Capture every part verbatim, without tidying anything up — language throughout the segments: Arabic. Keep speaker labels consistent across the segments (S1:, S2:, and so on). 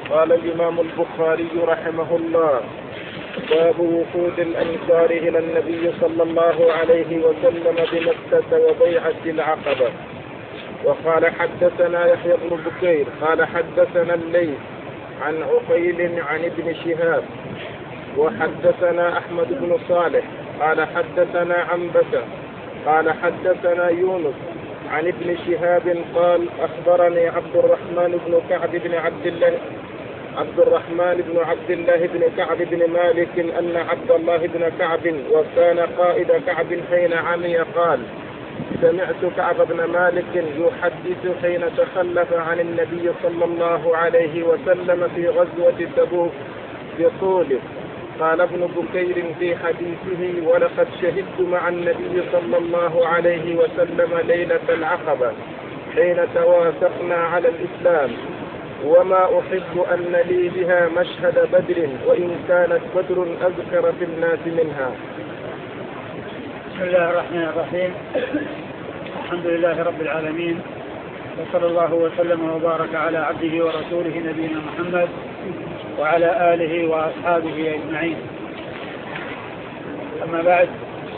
S1: قال الإمام البخاري رحمه الله: باب وفود الأنصار إلى النبي صلى الله عليه وسلم بمكة وبيعة العقبة. وقال حدثنا يحيى بن بكير قال حدثنا الليث عن عقيل عن ابن شهاب وحدثنا أحمد بن صالح قال حدثنا عنبسة قال حدثنا يونس عن ابن شهاب قال أخبرني عبد الرحمن بن كعب بن عبد الله عبد الرحمن بن عبد الله بن كعب بن مالك أن عبد الله بن كعب وكان قائد كعب حين عمي قال: سمعت كعب بن مالك يحدث حين تخلف عن النبي صلى الله عليه وسلم في غزوة تبوك بطوله. قال ابن بكير في حديثه: ولقد شهدت مع النبي صلى الله عليه وسلم ليلة العقبة حين توافقنا على الإسلام، وما أحب أن لي بها مشهد بدر، وإن كانت بدر أذكر في الناس منها.
S2: بسم الله الرحمن الرحيم. الحمد لله رب العالمين، وصلى الله وسلم وبارك على عبده ورسوله نبينا محمد وعلى آله وأصحابه أجمعين. أما بعد،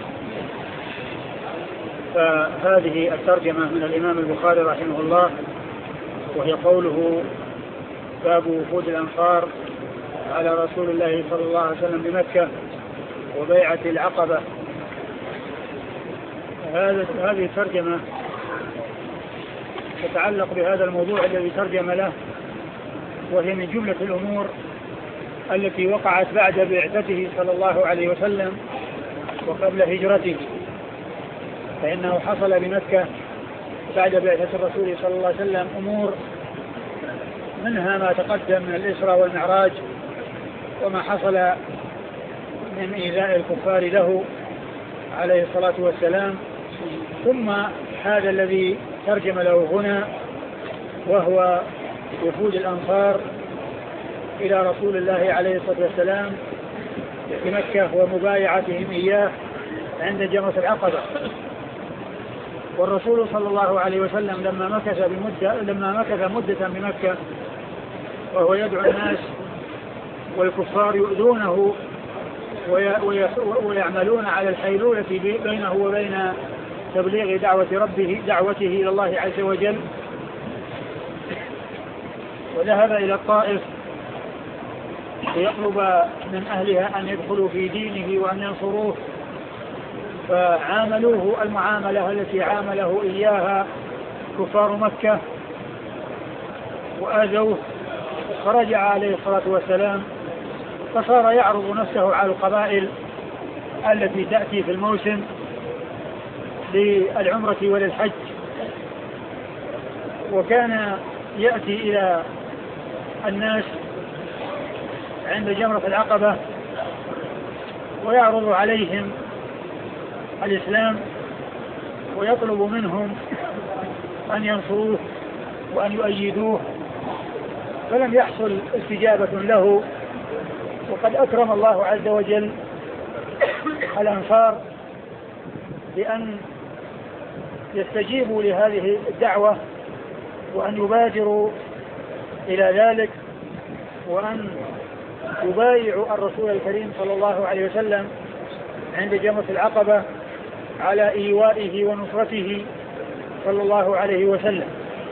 S2: فهذه الترجمة من الإمام البخاري رحمه الله، وهي قوله: باب وفود الأنصار على رسول الله صلى الله عليه وسلم بمكة وبيعة العقبة. هذه الترجمة تتعلق بهذا الموضوع الذي ترجم له، وهي من جملة الأمور التي وقعت بعد بعثته صلى الله عليه وسلم وقبل هجرته، فإنه حصل بمكة بعد بعثة الرسول صلى الله عليه وسلم أمور، منها ما تقدم من الإسراء والمعراج وما حصل من إيذاء الكفار له عليه الصلاة والسلام، ثم هذا الذي ترجم له هنا، وهو وفود الأنصار إلى رسول الله عليه الصلاة والسلام في مكة ومبايعتهم إياه عند جمرة العقبة. والرسول صلى الله عليه وسلم لما مكث بمدة لما مكث مدة بمكة وهو يدعو الناس والكفار يؤذونه ويعملون على الحيلولة بينه وبين تبليغ دعوة ربه دعوته إلى الله عز وجل، وذهب إلى الطائف ليطلب من أهلها أن يدخلوا في دينه وأن ينصروه، فعاملوه المعاملة التي عامله إياها كفار مكة وآذوه، فرجع عليه الصلاة والسلام فصار يعرض نفسه على القبائل التي تأتي في الموسم للعمرة وللحج، وكان يأتي إلى الناس عند جمرة العقبة ويعرض عليهم الإسلام ويطلب منهم أن ينصروه وأن يؤيدوه، فلم يحصل استجابة له. وقد أكرم الله عز وجل الأنصار بأن يستجيبوا لهذه الدعوة وأن يبادروا إلى ذلك، وأن يبايعوا الرسول الكريم صلى الله عليه وسلم عند جمرة العقبة على إيوائه ونصرته صلى الله عليه وسلم.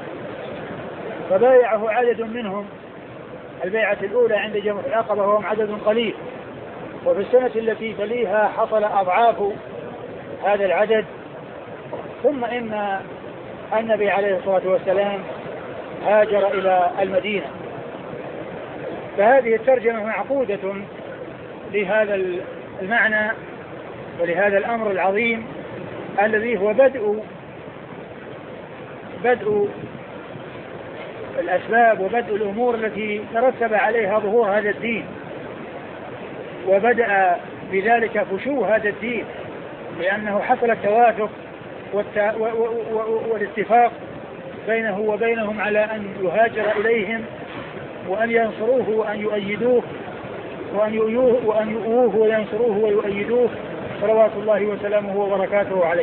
S2: فبايعه عدد منهم البيعة الأولى عند جمرة العقبة وهم عدد قليل، وفي السنة التي تليها حصل أضعاف هذا العدد. ثم إن النبي عليه الصلاة والسلام هاجر إلى المدينة. فهذه الترجمة معقودة لهذا المعنى ولهذا الأمر العظيم الذي هو بدء بدء الأسباب وبدء الأمور التي ترتب عليها ظهور هذا الدين، وبدأ بذلك فشو هذا الدين، لأنه حصل التوافق والاتفاق بينه وبينهم على أن يهاجر إليهم وأن ينصروه وأن يؤيدوه وأن يؤوه وأن يؤوه وينصروه ويؤيدوه صلوات الله وسلامه وبركاته عليه.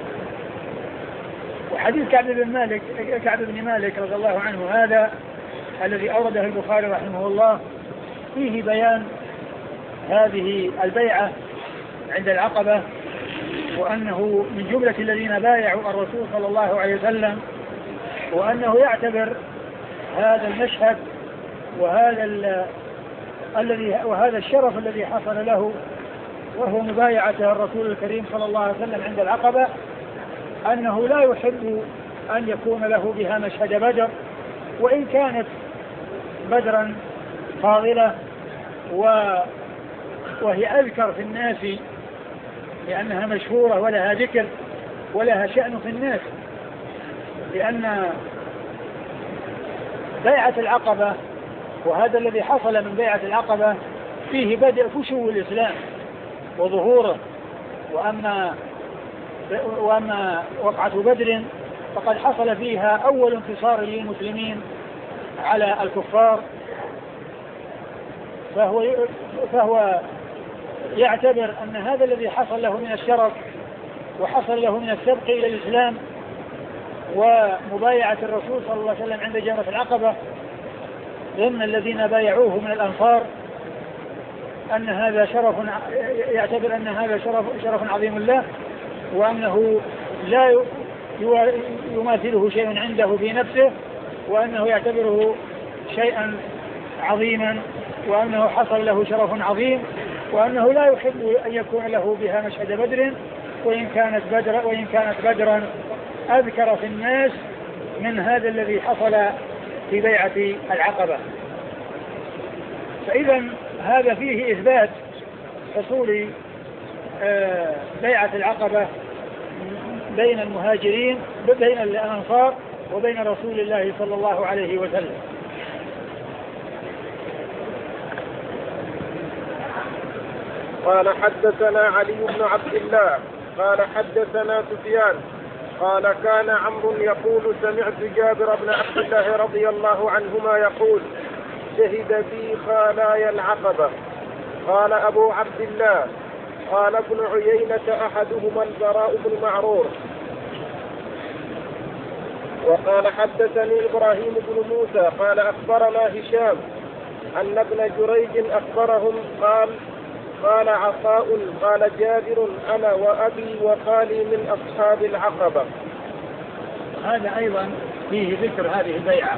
S2: وحديث كعب بن مالك كعب بن مالك رضي الله عنه هذا الذي أورده البخاري رحمه الله فيه بيان هذه البيعة عند العقبة، وأنه من جملة الذين بايعوا الرسول صلى الله عليه وسلم، وأنه يعتبر هذا المشهد وهذا الذي وهذا الشرف الذي حصل له وهو مبايعته الرسول الكريم صلى الله عليه وسلم عند العقبة، أنه لا يحب أن يكون له بها مشهد بدر، وإن كانت بدرا فاضلة وهي أذكر في الناس لأنها مشهورة ولها ذكر ولها شأن في الناس، لأن بيعة العقبة وهذا الذي حصل من بيعة العقبة فيه بدء فشو الإسلام وظهوره. وأما وأما وقعة بدر فقد حصل فيها أول انتصار للمسلمين على الكفار، فهو فهو يعتبر أن هذا الذي حصل له من الشرف وحصل له من السبق إلى الإسلام ومبايعة الرسول صلى الله عليه وسلم عند جمرة العقبة ضمن الذين بايعوه من الأنصار، أن هذا شرف، يعتبر أن هذا شرف, شرف عظيم له، وأنه لا يماثله شيء عنده في نفسه، وأنه يعتبره شيئا عظيما، وأنه حصل له شرف عظيم، وأنه لا يحب أن يكون له بها مشهد بدر، وإن كانت بدر وإن كانت بدرا أذكر في الناس من هذا الذي حصل في بيعة العقبة. فإذا هذا فيه إثبات حصول بيعة العقبة بين المهاجرين بين الأنصار وبين رسول الله صلى الله عليه وسلم.
S1: قال حدثنا علي بن عبد الله قال حدثنا سفيان قال كان عمرو يقول سمعت جابر بن عبد الله رضي الله عنهما يقول شهد بي خالاي العقبة. قال أبو عبد الله قال ابن عيينة أحدهما البراء بن معرور. وقال حدثني إبراهيم بن موسى قال أخبرنا هشام أن ابن جريج أخبرهم قال قال عطاء قال جابر أنا وأبي وخالي من أصحاب العقبة.
S2: هذا أيضا فيه ذكر هذه البيعة،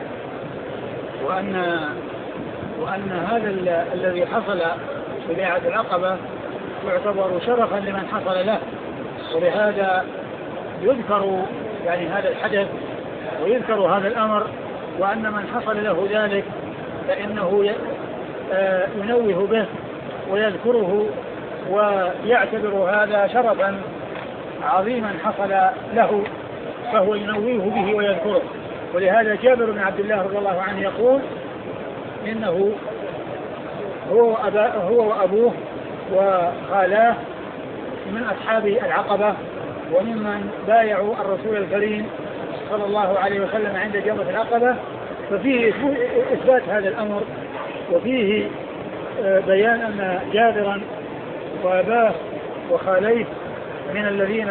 S2: وأن وأن هذا الذي حصل في بيعة العقبة يعتبر شرفا لمن حصل له، ولهذا يذكر يعني هذا الحدث ويذكر هذا الأمر، وأن من حصل له ذلك فإنه ينوه به ويذكره ويعتبر هذا شرفا عظيما حصل له، فهو ينويه به ويذكره. ولهذا جابر بن عبد الله رضي الله عنه يقول إنه هو, هو وأبوه وخالاه من أصحاب العقبة وممن بايعوا الرسول الكريم صلى الله عليه وسلم عند جمرة العقبة. ففيه إثبات هذا الأمر، وفيه بيان أن جابرا وأباه وخاليه من الذين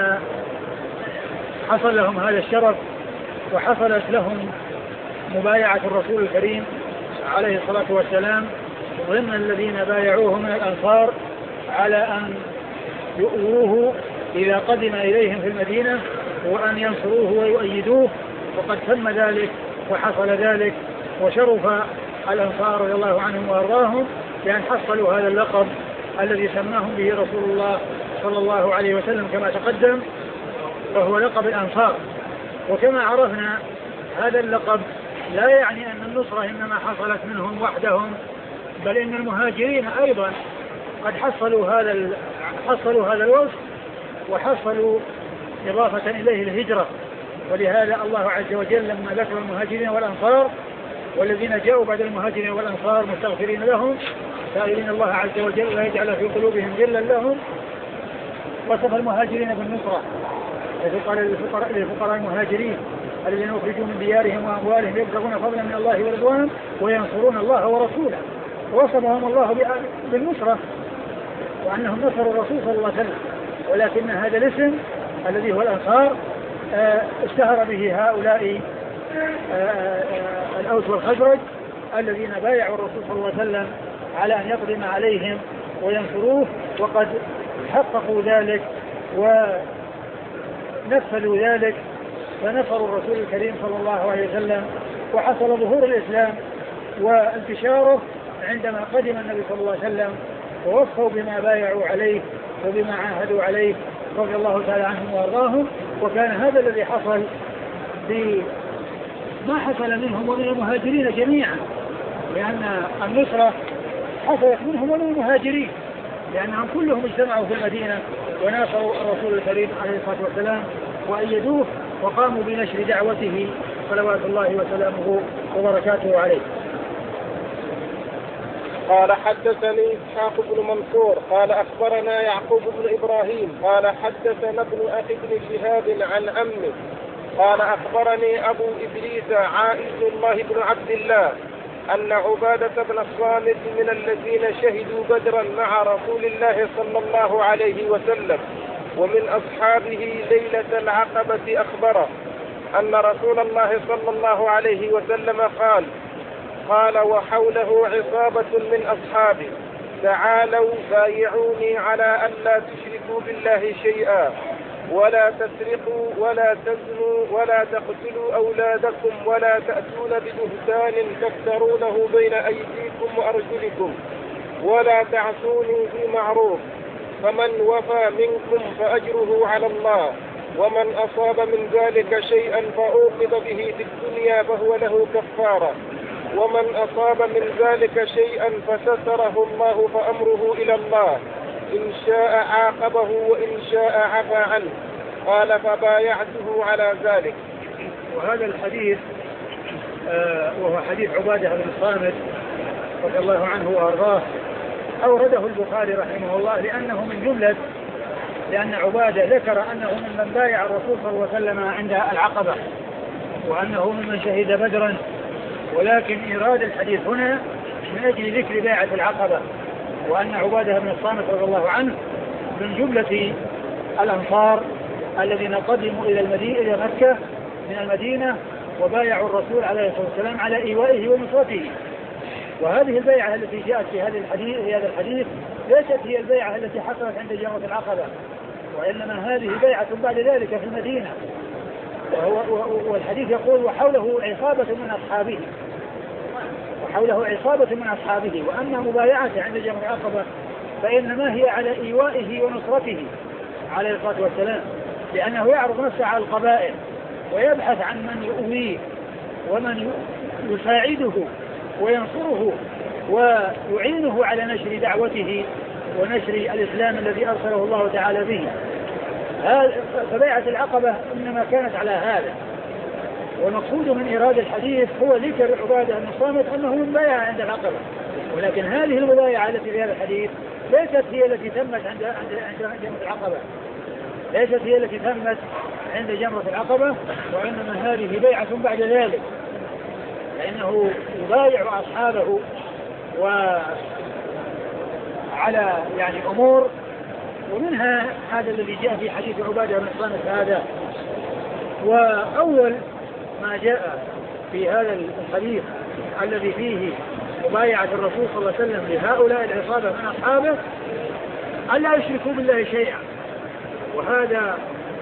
S2: حصل لهم هذا الشرف وحصلت لهم مبايعة الرسول الكريم عليه الصلاة والسلام ضمن الذين بايعوه من الأنصار على أن يؤووه إذا قدم إليهم في المدينة وأن ينصروه ويؤيدوه، وقد تم ذلك وحصل ذلك، وشرف الأنصار رضي الله عنهم وأرضاهم بأن حصلوا هذا اللقب الذي سماهم به رسول الله صلى الله عليه وسلم كما تقدم، وهو لقب الأنصار. وكما عرفنا هذا اللقب لا يعني أن النصرة إنما حصلت منهم وحدهم، بل إن المهاجرين أيضا قد حصلوا هذا حصلوا هذا الوصف وحصلوا إضافة إليه الهجرة. ولهذا الله عز وجل لما ذكر المهاجرين والأنصار والذين جاءوا بعد المهاجرين والأنصار مستغفرين لهم سائلين الله عز وجل لا يجعل في قلوبهم غلا لهم، وصف المهاجرين بالنصرة للفقراء المهاجرين الذين أخرجوا من ديارهم وأموالهم يبتغون فضلا من الله ورضوانه وينصرون الله ورسوله، ووصفهم الله بالنصرة وأنهم نصروا الرسول صلى الله عليه وسلم. ولكن هذا الاسم الذي هو الأنصار اشتهر به هؤلاء الأوس والخزرج الذين بايعوا الرسول صلى الله عليه وسلم على أن يقدم عليهم وينصروه، وقد حققوا ذلك ونفذوا ذلك، فنصروا الرسول الكريم صلى الله عليه وسلم، وحصل ظهور الإسلام وانتشاره عندما قدم النبي صلى الله عليه وسلم، ووفوا بما بايعوا عليه وبما عاهدوا عليه رضي الله تعالى عنهم وارضاهم. وكان هذا الذي حصل بما حصل منهم ومن المهاجرين جميعا، لأن النصرة حصلت منهم ومن المهاجرين، لأنهم كلهم اجتمعوا في المدينة وناصروا الرسول الكريم عليه الصلاة والسلام وأيدوه وقاموا بنشر دعوته صلوات الله وسلامه وبركاته عليه.
S1: قال حدثني إسحاق بن منصور قال أخبرنا يعقوب بن إبراهيم قال حدثنا ابن أخي بن شهاب عن عمه قال أخبرني أبو إدريس عائذ الله بن عبد الله أن عبادة بن الصامت من الذين شهدوا بدرا مع رسول الله صلى الله عليه وسلم ومن أصحابه ليلة العقبة أخبره أن رسول الله صلى الله عليه وسلم قال قال وحوله عصابة من أصحابه تعالوا بايعوني على أن لا تشركوا بالله شيئا ولا تسرقوا ولا تزنوا ولا تقتلوا أولادكم ولا تأتون ببهتان تفترونه بين أيديكم وأرجلكم ولا تعصوني في معروف فمن وفى منكم فأجره على الله ومن أصاب من ذلك شيئا فعوقب به في الدنيا فهو له كفارة ومن أصاب من ذلك شيئا فستره الله فأمره إلى الله إن شاء عاقبه وإن شاء عفى عنه. قال فبايعته على ذلك.
S2: وهذا الحديث آه وهو حديث عبادة بن الصامت رضي الله عنه وأرضاه أورده البخاري رحمه الله لأنه من جملة لأن عبادة ذكر أنه ممن بايع الرسول صلى الله عليه وسلم عند العقبة وأنه ممن شهد بدرا، ولكن إيراد الحديث هنا من أجل ذكر بيعة العقبة، وأن عبادة بن الصامت رضي الله عنه من جملة الأنصار الذين قدموا إلى المدينة إلى مكة من المدينة وبايعوا الرسول عليه الصلاة والسلام على إيوائه ونصرته. وهذه البيعة التي جاءت في هذا الحديث في هذا الحديث ليست هي البيعة التي حصلت عند جمرة العقبة، وإنما هذه بيعة بعد ذلك في المدينة. والحديث يقول وحوله عصابة من أصحابه وحوله عصابة من أصحابه وأن مبايعته عند جمرة العقبة فإنما هي على إيوائه ونصرته عليه الصلاة والسلام، لأنه يعرض نفسه على القبائل ويبحث عن من يؤويه ومن يساعده وينصره ويعينه على نشر دعوته ونشر الإسلام الذي أرسله الله تعالى به. فبيعة العقبة إنما كانت على هذا، والمقصود من إيراد الحديث هو ذكر عبادة بن الصامت أنه من بايع عند العقبة، ولكن هذه المبايعة التي في هذا الحديث ليست هي التي تمت عند عند جمرة العقبة ليست هي التي تمت عند جمرة العقبة وإنما هذه بيعة بعد ذلك، لأنه يبايع أصحابه وعلى يعني أمور، ومنها هذا الذي جاء في حديث عبادة بن الصامت هذا. وأول ما جاء في هذا الحديث الذي فيه مبايعة الرسول صلى الله عليه وسلم لهؤلاء العصابة من أصحابه ألا يشركوا بالله شيئا، وهذا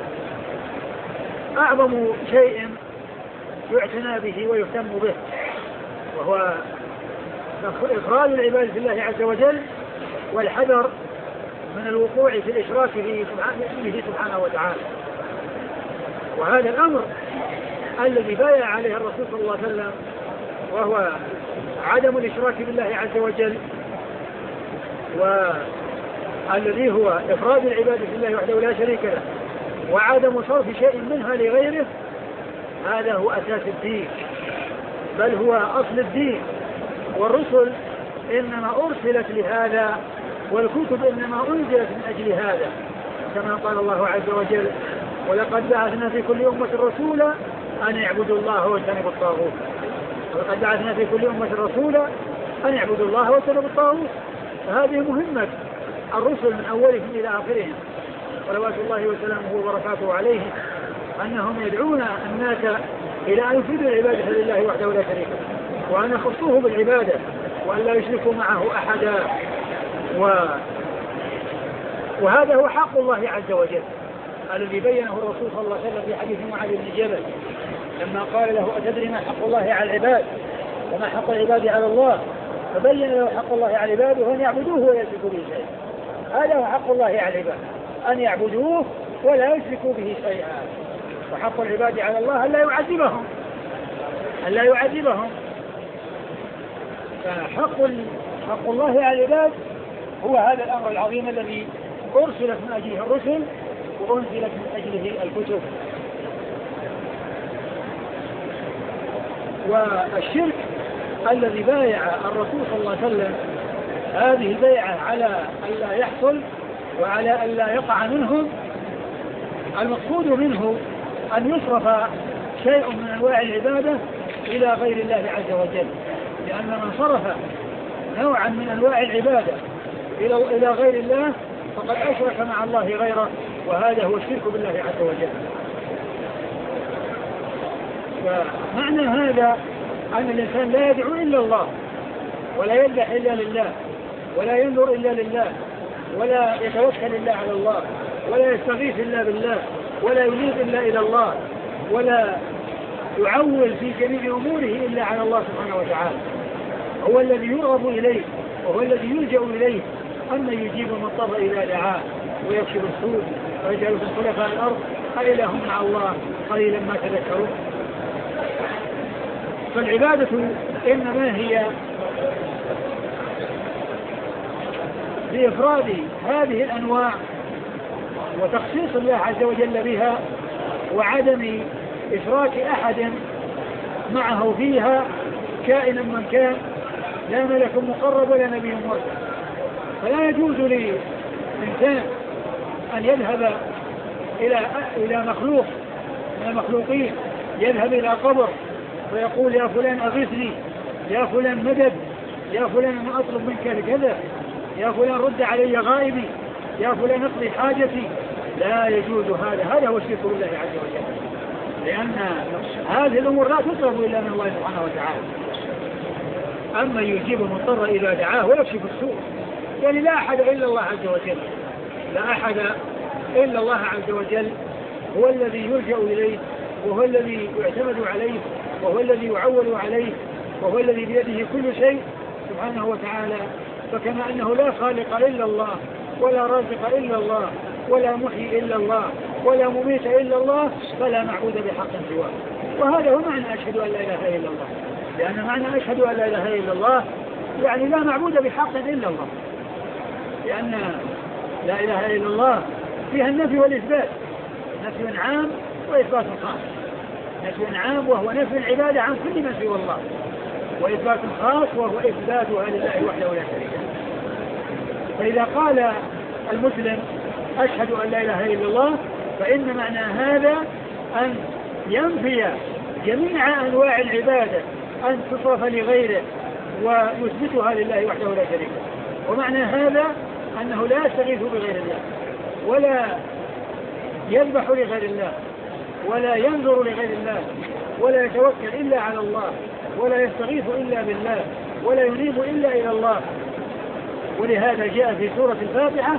S2: أعظم شيء يعتنى به ويهتم به، وهو إفراد العبادة بالله عز وجل والحذر من الوقوع في الإشراك به سبحانه وتعالى. وهذا الأمر الذي بايع عليه الرسول صلى الله عليه وسلم وهو عدم الإشراك بالله عز وجل، والذي هو إفراد العبادة بالله وحده لا شريك له وعدم صرف شيء منها لغيره، هذا هو أساس الدين، بل هو أصل الدين. والرسل إنما أرسلت لهذا، والكتب إنما أنزلت من أجل هذا، كما قال الله عز وجل ولقد بعثنا في كل أمة رسولا أن يعبدوا الله واجتنبوا الطاغوت. ولقد بعثنا في كل أمة رسولا أن يعبدوا الله واجتنبوا الطاغوت. فهذه مهمة الرسل من أولهم إلى آخرهم صلوات الله وسلامه وبركاته عليهم، أنهم يدعون الناس إلى أن يفردوا العبادة لله وحده لا شريك له. وأن يخصوه بالعبادة وأن لا يشركوا معه أحدا. و... وهذا هو حق الله عز وجل الذي بينه الرسول صلى الله عليه وسلم في حديث معاذ بن جبل لما قال له أتدري ما حق الله على العباد وما حق العباد على الله؟ فبين له حق الله على العباد وأن يعبدوه ولا يشركوا به شيئا. هذا هو حق الله على العباد، أن يعبدوه ولا يشركوا به شيئا. وحق العباد على الله أن لا يعذبهم أن لا يعذبهم فحق حق الله على العباد هو هذا الأمر العظيم الذي أرسلت من أجله الرسل وأنزلت من أجله الكتب. والشرك الذي بايع الرسول صلى الله عليه وسلم هذه البيعة على أن لا يحصل وعلى أن لا يقع منهم، المقصود منه أن يصرف شيء من أنواع العبادة إلى غير الله عز وجل، لأن من صرف نوعا من أنواع العبادة إلى غير الله فقد أشرك مع الله غيره، وهذا هو الشرك بالله عز وجل. ومعنى هذا أن الإنسان لا يدعو إلا الله ولا يذبح إلا لله ولا ينظر إلا لله ولا يتوكل إلا على الله ولا يستغيث إلا بالله ولا ينيب إلا إلى الله ولا يعول في جميع أموره إلا على الله سبحانه وتعالى. هو الذي يرغب إليه وهو الذي يلجأ إليه، أن يجيب المضطر إذا دعاه ويكشف السوء ويجعلكم خلفاء الأرض أإله مع الله قليلا ما تذكرون. فالعبادة إنما هي بإفراد هذه الأنواع وتخصيص الله عز وجل بها وعدم إشراك أحد معه فيها كائنا من كان، لا ملك مقرب ولا نبي مرسل. فلا يجوز لإنسان أن يذهب إلى إلى مخلوق من المخلوقين، يذهب إلى قبر ويقول يا فلان أغثني، يا فلان مدد، يا فلان أنا أطلب منك كذا، يا فلان رد علي غائبي، يا فلان اقضي حاجتي. لا يجوز هذا، هذا هو الشرك بالله عز وجل، لأن هذه الأمور لا تطلب إلا من الله سبحانه وتعالى. أما يجيب المضطر إذا دعاه ويكشف السوء، يعني لا أحد إلا الله عز وجل، لا أحد إلا الله عز وجل، هو الذي يلجأ إليه وهو الذي يعتمد عليه وهو الذي يعول عليه وهو الذي بيده كل شيء سبحانه وتعالى. فكما أنه لا خالق إلا الله ولا رازق إلا الله ولا محيي إلا الله ولا مميت إلا الله، فلا معبود بحق سواه. وهذا هو معنى أشهد أن لا إله إلا الله، لأن معنى أشهد أن لا إله إلا الله يعني لا معبود بحق إلا الله، لأن لا إله إلا الله فيها النفي والإثبات، نفي عام وإثبات خاص. نفي عام وهو نفي العبادة عن كل من سوى الله، وإثبات خاص وهو إثباتها لله وحده لا شريك له. فإذا قال المسلم أشهد أن لا إله إلا الله فإن معنى هذا أن ينفي جميع أنواع العبادة أن تصرف لغيره ويثبتها لله وحده لا شريك له. ومعنى هذا أنه لا يستغيث بغير الله ولا يذبح لغير الله ولا ينظر لغير الله ولا يتوكل إلا على الله ولا يستغيث إلا بالله ولا ينيب إلا إلى الله. ولهذا جاء في سورة الفاتحة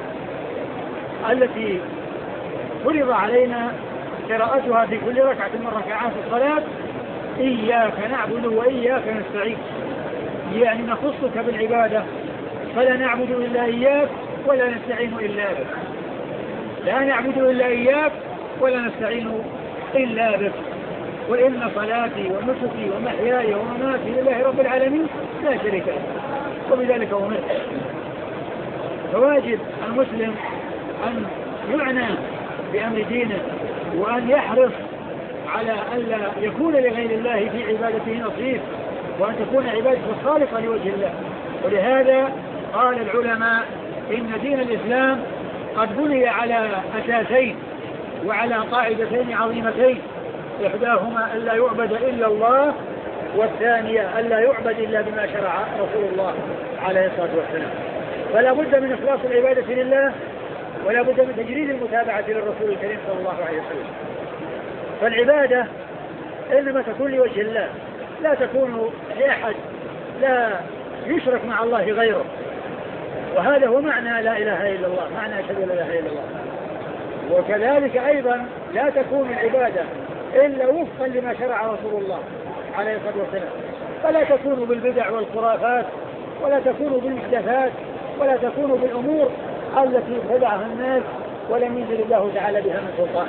S2: التي فرض علينا قراءتها في كل ركعة من ركعات الصلاة: إياك نعبد وإياك نستعين، يعني نخصك بالعبادة فلا نعبد إلا إياك ولا نستعين إلا بك، لا نعبد إلا إياك ولا نستعين إلا بك، وإن صلاتي ونسكي ومحياي ومماتي لله رب العالمين لا شريك له وبذلك أمرت. فواجب المسلم أن يعنى بأمر دينه وأن يحرص على ألا يكون لغير الله في عبادته نصيب، وأن تكون عبادته خالصة لوجه الله. ولهذا قال العلماء إن دين الإسلام قد بني على أساسين وعلى قاعدتين عظيمتين: إحداهما ألا يعبد إلا الله، والثانية ألا يعبد إلا بما شرع رسول الله عليه الصلاة والسلام. فلا بد من إخلاص العبادة لله، ولا بد من تجريد المتابعة للرسول الكريم صلى الله عليه وسلم. فالعبادة إنما تكون لوجه الله، لا تكون لأحد، لا يشرك مع الله غيره. وهذا هو معنى لا إله إلا الله، معنى أشهد أن لا إله إلا الله. وكذلك أيضا لا تكون العبادة إلا وفقا لما شرع رسول الله عليه الصلاة والسلام، فلا تكون بالبدع والخرافات، ولا تكون بالمحدثات، ولا تكون بالأمور التي اتبعها الناس ولم ينزل الله تعالى بها من سلطان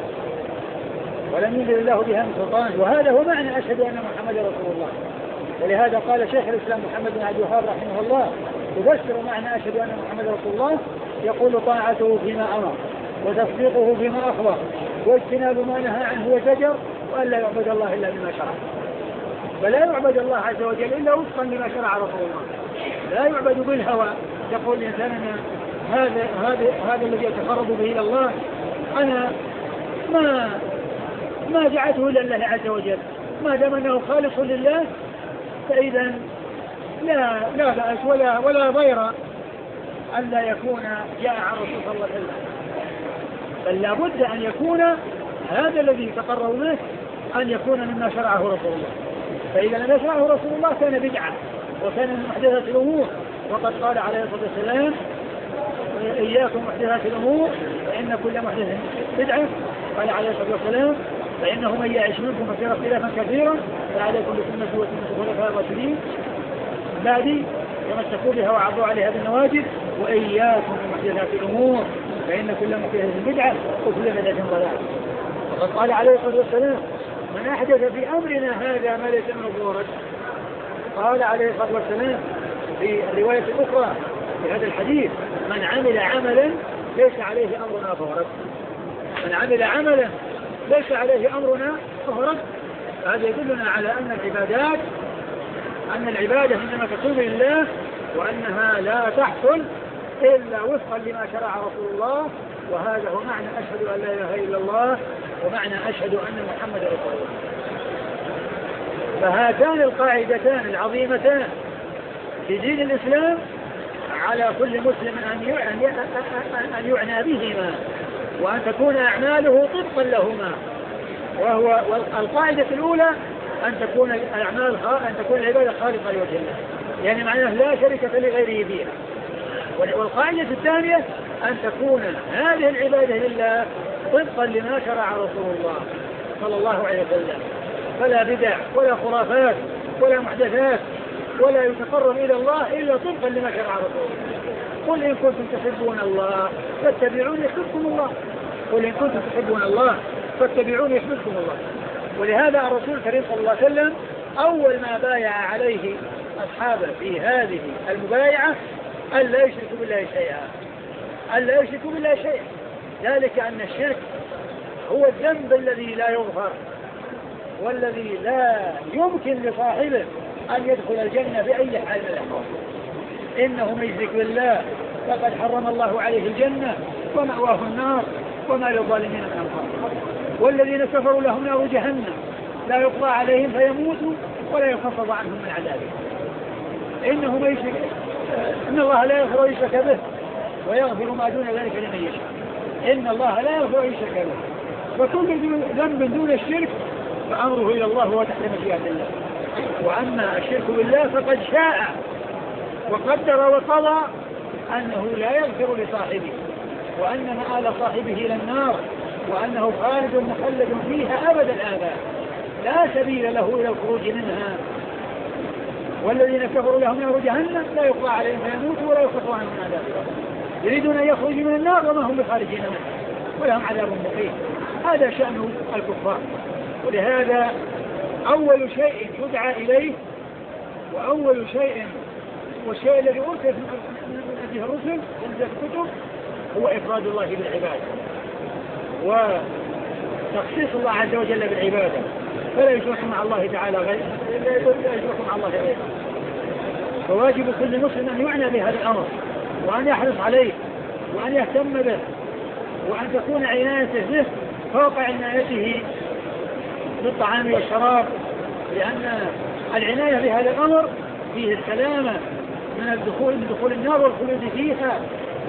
S2: ولم ينزل الله بها من سلطان. وهذا هو معنى أشهد أن محمد رسول الله. ولهذا قال شيخ الإسلام محمد بن عبد الوهاب رحمه الله يفسر معنى أشهد أن محمد رسول الله، يقول طاعته فيما أمر وتصديقه فيما أخبر واجتناب ما نهى عنه وزجر، وأن لا يعبد الله إلا بما شرع. فلا يعبد الله عز وجل إلا وفقا لما شرع رسول الله، لا يعبد بالهوى. يقول الإنسان هذا هذا هذا الذي يتقرب به إلى الله أنا ما ما جعلته إلا الله عز وجل، ما دام أنه خالص لله فإذا لا لا بأس ولا ولا ضير أن لا يكون جاء عن رسول صلى الله عليه وسلم، بل لا بد أن يكون هذا الذي يتقرب به أن يكون مما شرعه رسول الله. فإذا لم يشرعه رسول الله كان بدعة وكان من محدثات الأمور. وقد قال عليه الصلاة والسلام إياكم محدثات الأمور فإن كل محدث بدعة. قال عليه الصلاة والسلام فإنه من يعش منكم فسيرى اختلافا كثيرا فعليكم بسنتي وسنة الخلفاء الراشدين بعدي تمسكوا بها وعضوا عليها بالنواجذ وإياكم محدثات الأمور فإن كل محدثة بدعة وكل بدعة ضلالة. وقد قال عليه الصلاة والسلام من أحدث في أمرنا هذا ما ليس منه فهو رد. قال عليه الصلاة والسلام في الرواية الأخرى في هذا الحديث من عمل عملا ليس عليه أمرنا فهو رد. من عمل عملا ليس عليه أمرنا فهو رد. هذا يدلنا على أن العبادات أن العبادة إنما تكون لله وأنها لا تحصل إلا وفقا لما شرع رسول الله. وهذا هو معنى أشهد أن لا إله إلا الله ومعنى أشهد أن محمد رسول الله. فهاتان القاعدتان العظيمتان في دين الإسلام على كل مسلم أن يعنى بهما وأن تكون أعماله طبقا لهما. وهو القاعدة الأولى أن تكون الأعمال أن تكون العبادة خالصة لوجه الله، يعني معناه لا شركة لغيره فيها. والقاعدة الثانية أن تكون هذه العبادة لله طبقا لما شرع رسول الله صلى الله عليه وسلم، فلا بدع ولا خرافات ولا محدثات ولا يتقرب إلى الله إلا طبقا لما شرع رسول الله. قل إن كنتم تحبون الله فاتبعوني يحببكم الله. قل إن كنتم تحبون الله فاتبعوني يحببكم الله. ولهذا الرسول الكريم صلى الله عليه وسلم أول ما بايع عليه أصحابه في هذه المبايعة ألا يشركوا بالله شيئا ألا يشركوا بالله شيئا ذلك أن الشرك هو الذنب الذي لا يغفر والذي لا يمكن لصاحبه أن يدخل الجنة بأي حال من الأحوال. إنه من يشرك بالله فقد حرم الله عليه الجنة ومأواه النار وما للظالمين من أنصار. والذين كفروا لهم نار جهنم لا يقضى عليهم فيموتوا ولا يخفض عنهم من عذابه. إنه من يشرك إن الله لا يغفر يشرك به ويغفر ما دون ذلك لمن يشاء. إن الله لا يغفر يشرك به. فكل ذنب دون الشرك فأمره إلى الله وتحت مشيئة الله. وأما الشرك بالله فقد شاء وقدر وقضى أنه لا يغفر لصاحبه وأن مآل صاحبه إلى النار وأنه خالد مخلد فيها أبد الآباد لا سبيل له إلى الخروج منها. والذين كفروا لهم نار جهنم لا يقضى عليهم فيموتوا ولا يخفف عنهم من عذابها. يريدون أن يخرجوا من النار وما هم بخارجين منها ولهم عذاب مقيم. هذا شأن الكفار. ولهذا أول شيء يدعى إليه وأول شيء والشيء الذي أرسل من أجل الرسل في الكتب هو إفراد الله بالعبادة وتخصيص الله عز وجل بالعبادة فلا يشرك مع الله تعالى غيره لا يشرك مع الله غيره. فواجب كل مسلم أن يعنى بهذا الأمر وأن يحرص عليه وأن يهتم به وأن تكون عنايته به فوق عنايته بالطعام والشراب، لأن العناية بهذا الأمر فيه السلامة من الدخول من دخول النار والخلود فيها.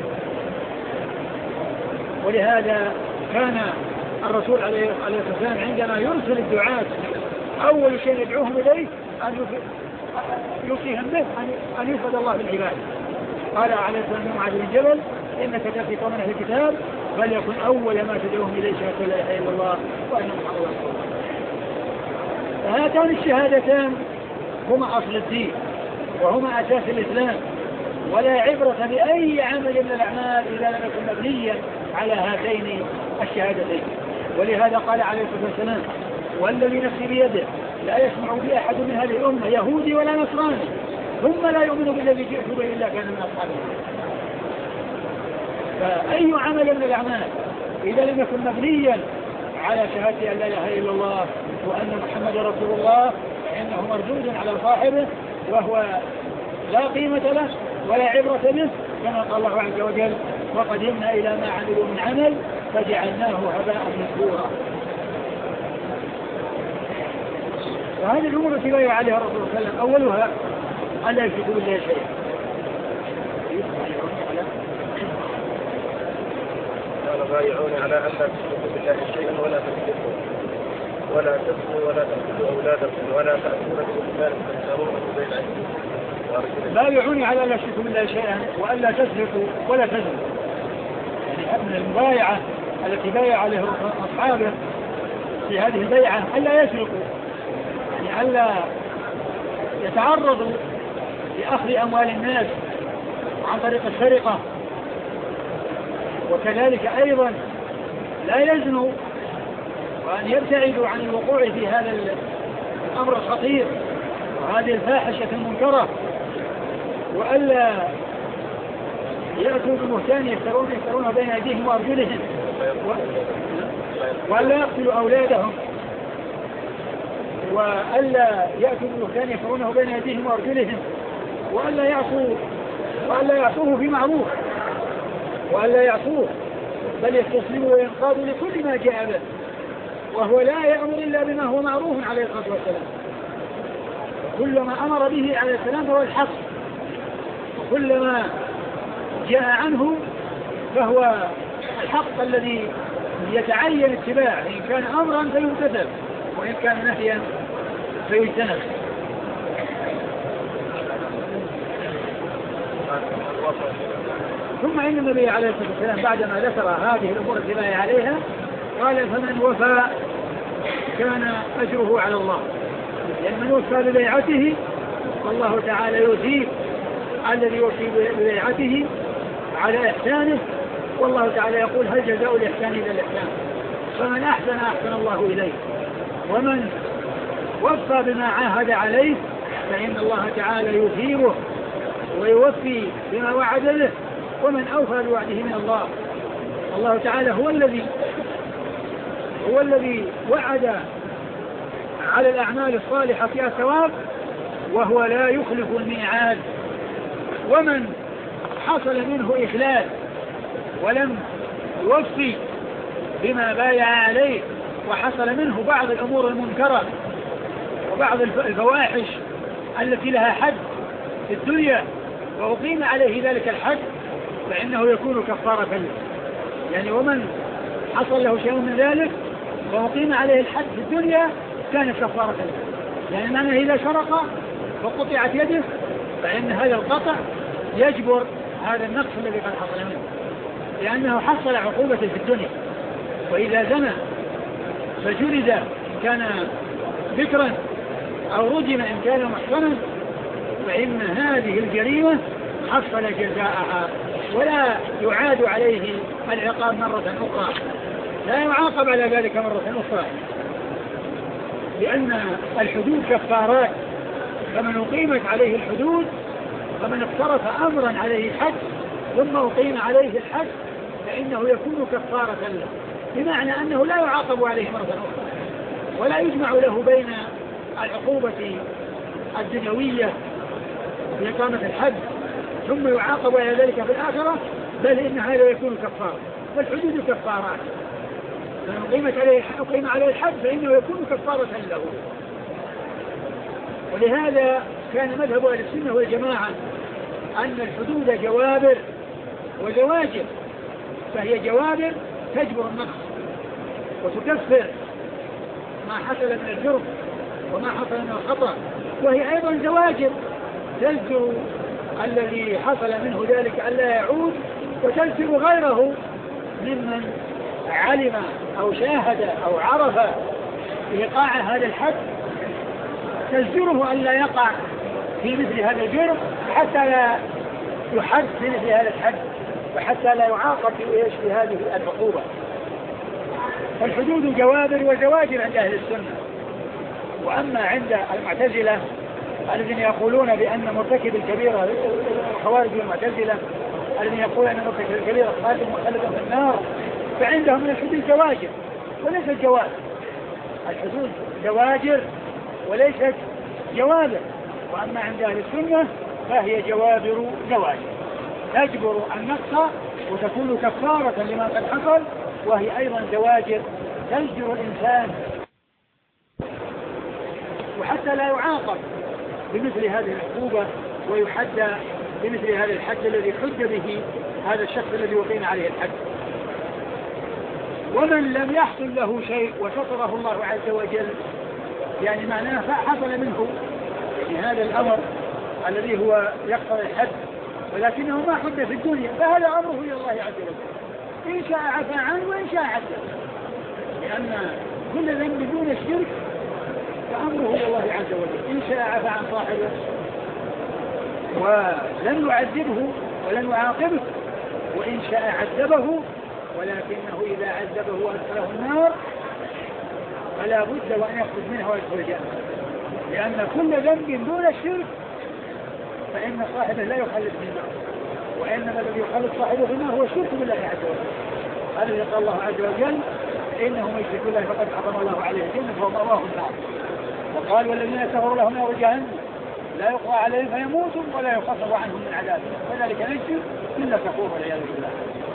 S2: ولهذا كان الرسول عليه الصلاة والسلام عندما يرسل الدعاة أول شيء يدعوهم إليه يوصيهم به أن يفرد الله بالعبادة. قال عليه الصلاة والسلام معاذ بن جبل إنك تأتي قوم أهل الكتاب فليكن أول ما تدعوهم إليه شهادة لا إله إلا الله وأن محمدا رسول الله. فهاتان الشهادتان هما أصل الدين وهما أساس الإسلام، ولا عبرة بأي عمل من الأعمال إذا لم يكن مبنيا على هاتين الشهادتين. ولهذا قال عليه الصلاة والسلام والذي نفسي بيده لا يسمع بي أحد من هذه الأمة يهودي ولا نصراني ثم لا يؤمن بالذي جئت به إلا كان من أصحابه. فأي عمل من الأعمال إذا لم يكن مبنيا على شهادة أن لا إله إلا الله وأن محمد رسول الله فإنه مردود على صاحبه وهو لا قيمة له ولا عبرة به، كما قال الله عز وجل وقدمنا إلى ما عملوا من عمل فجعلناه هباء منثورا. وهذه الأمور التي بايع عليها الرسول صلى الله عليه وسلم أولها أن لا يشركوا بالله شيئا.
S1: قال بايعون على أن لا تشركوا بالله شيئا ولا تسرقوا ولا تزنوا ولا تقتلوا أولادكم ولا تأكلوا بالمال تنكرونه بين أيديكم.
S2: بايعون على أن لا تشركوا بالله شيئا وأن لا تسرقوا ولا تزنوا. يعني من المبايعة التي بايع عليها أصحابه في هذه البيعة ألا يسرقوا، يعني ألا يتعرضوا لأخذ أموال الناس عن طريق السرقة، وكذلك أيضا لا يزنوا وأن يبتعدوا عن الوقوع في هذا الأمر الخطير وهذه الفاحشة المنكرة، وألا يأتوا بمهتان يفترون يفترون بين أيديهم وأرجلهم، وألا يقتلوا أولادهم، وألا يأتوا بمهتان يفترونه بين أيديهم وأرجلهم، وألا يعصوا وألا يعصوه في معروف وألا يعصوه بل يستسلموا وينقادوا لكل ما جاء به، وهو لا يأمر إلا بما هو معروف عليه الصلاة والسلام. كل ما أمر به عليه السلام فهو الحق، وكل ما جاء عنه فهو الحق الذي يتعين اتباعه، إن كان أمرا فيمتثل وإن كان نهيا فيجتنب. ثم إن النبي عليه الصلاة والسلام بعدما ذكر هذه الأمور التي بايع عليها قال فمن وفى كان أجره على الله، لأن من وفى ببيعته فالله تعالى يثيب الذي يوفي ببيعته على إحسانه، والله تعالى يقول هل جزاء الإحسان إلا الإحسان، فمن أحسن أحسن الله إليه، ومن وفى بما عاهد عليه فإن الله تعالى يثيبه ويوفي بما وعد له، ومن أوفى بوعده من الله. الله تعالى هو الذي هو الذي وعد على الأعمال الصالحة فيها ثواب، وهو لا يخلف الميعاد. ومن حصل منه إخلال ولم يوفي بما بايع عليه وحصل منه بعض الأمور المنكرة وبعض الفواحش التي لها حد في الدنيا وأقيم عليه ذلك الحد فإنه يكون كفارة له. يعني ومن حصل له شيء من ذلك وأقيم عليه الحد في الدنيا كان كفارة له. يعني معنى إذا سرق فقطعت يده فإن هذا القطع يجبر هذا النقص الذي قد حصل منه، لأنه حصل عقوبة في الدنيا. وإذا زنى فجلد إن كان ذكرا أو رجم إن كان محصنا فإن هذه الجريمة حصل جزاءها ولا يعاد عليه العقاب مرة أخرى، لا يعاقب على ذلك مرة أخرى، لأن الحدود كفارات، فمن أقيمت عليه الحدود فمن اقترف أمرا عليه الحد ثم أقيم عليه الحد فإنه يكون كفارة له، بمعنى أنه لا يعاقب عليه مرة أخرى ولا يجمع له بين العقوبة الدنيوية بإقامة الحد ثم يعاقب على ذلك في الآخرة، بل إن هذا يكون كفارة. فالحدود كفارات، فمن أقيمت عليه أقيم عليه الحد فإنه يكون كفارة له. ولهذا كان مذهب أهل السنة والجماعة أن الحدود جوابر وزواجر، فهي جوابر تجبر النقص وتكفر ما حصل من الجرم وما حصل من الخطأ وهي أيضا زواجر تزجر الذي حصل منه ذلك ألا يعود، وتزجر غيره ممن علم أو شاهد أو عرف إيقاع هذا الحد، تزجره ألا يقع في مثل هذا الجرم حتى لا يحد في مثل هذا الحد، وحتى لا يعاقب في هذه العقوبة. فالحدود جوابر وزواجر عند أهل السنة. وأما عند المعتزلة الذين يقولون بأن مرتكب الكبيرة، الخوارج والمعتزلة الذين يقولون أن مرتكب الكبيرة خالد مخلد في النار، فعندهم من الحدود زواجر وليست جوابر. الحدود زواجر وليست جوابر. وأما عند أهل السنة فهي جوابر زواجر تجبر النقص وتكون كفارة لما قد حصل، وهي أيضا زواجر تزجر الإنسان وحتى لا يعاقب بمثل هذه العقوبة ويحد بمثل هذا الحد الذي حد به هذا الشخص الذي وقينا عليه الحد. ومن لم يحصل له شيء وستره الله عز وجل، يعني معناه حصل منه يعني هذا الأمر الذي هو يقتضي الحد ولكنه ما حد في الدنيا، فهذا أمره إلى الله عز وجل، إن شاء عفى عنه وإن شاء عذبه، لأن كل ذنب دون الشرك فأمره إلى الله عز وجل، إن شاء عفى عن صاحبه ولن يعذبه ولن يعاقبه، وإن شاء عذبه ولكنه إذا عذبه وأدخله النار فلا بد وأن يخرج منها ويدخل الجنة، لأن كل ذنب دون الشرك فإن صاحبه لا يخلد في النار، وإنما الذي يخلد صاحبه في النار هو الشرك بالله عز وجل. هذا اللي قال الله عز وجل إنه من يشرك بالله فقد حرم الله عليه الجنة ومأواه النار، وقال والذين كفروا لهم نار جهنم لا يقضى عليهم فيموتوا ولا يخفف عنهم من عذابهم وذلك نجزي إلا كفور والعياذ بالله.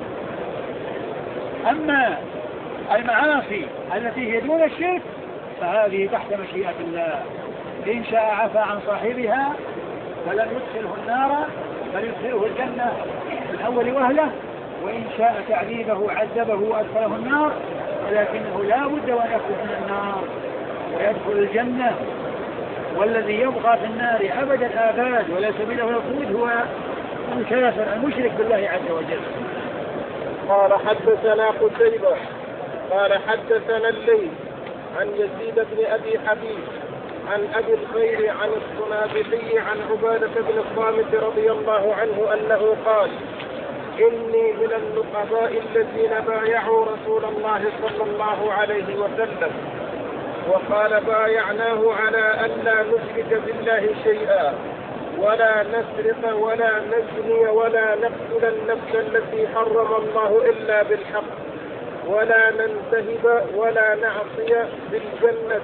S2: أما المعاصي التي هي دون الشرك فهذه تحت مشيئة الله، إن شاء عفى عن صاحبها فلن يدخله النار بل يدخله الجنة من أول وهلة، وإن شاء تعذيبه عذبه وأدخله النار، ولكنه لا بد وأن يخرج من النار ويدخل الجنة. والذي يبقى في النار أبد الآباد ولا سبيل له الخروج هو الكافر المشرك بالله عز وجل.
S1: قال حدثنا قتيبة قال حدثنا الليث عن يزيد بن أبي حبيب عن أبي الخير عن الصنابحي عن عبادة بن الصامت رضي الله عنه أنه قال إني من النقباء الذين بايعوا رسول الله صلى الله عليه وسلم، وقال بايعناه على أن لا نشرك بالله شيئا ولا نسرق ولا نزني ولا نقتل النفس التي حرم الله إلا بالحق ولا ننتهب ولا نعصي بالجنة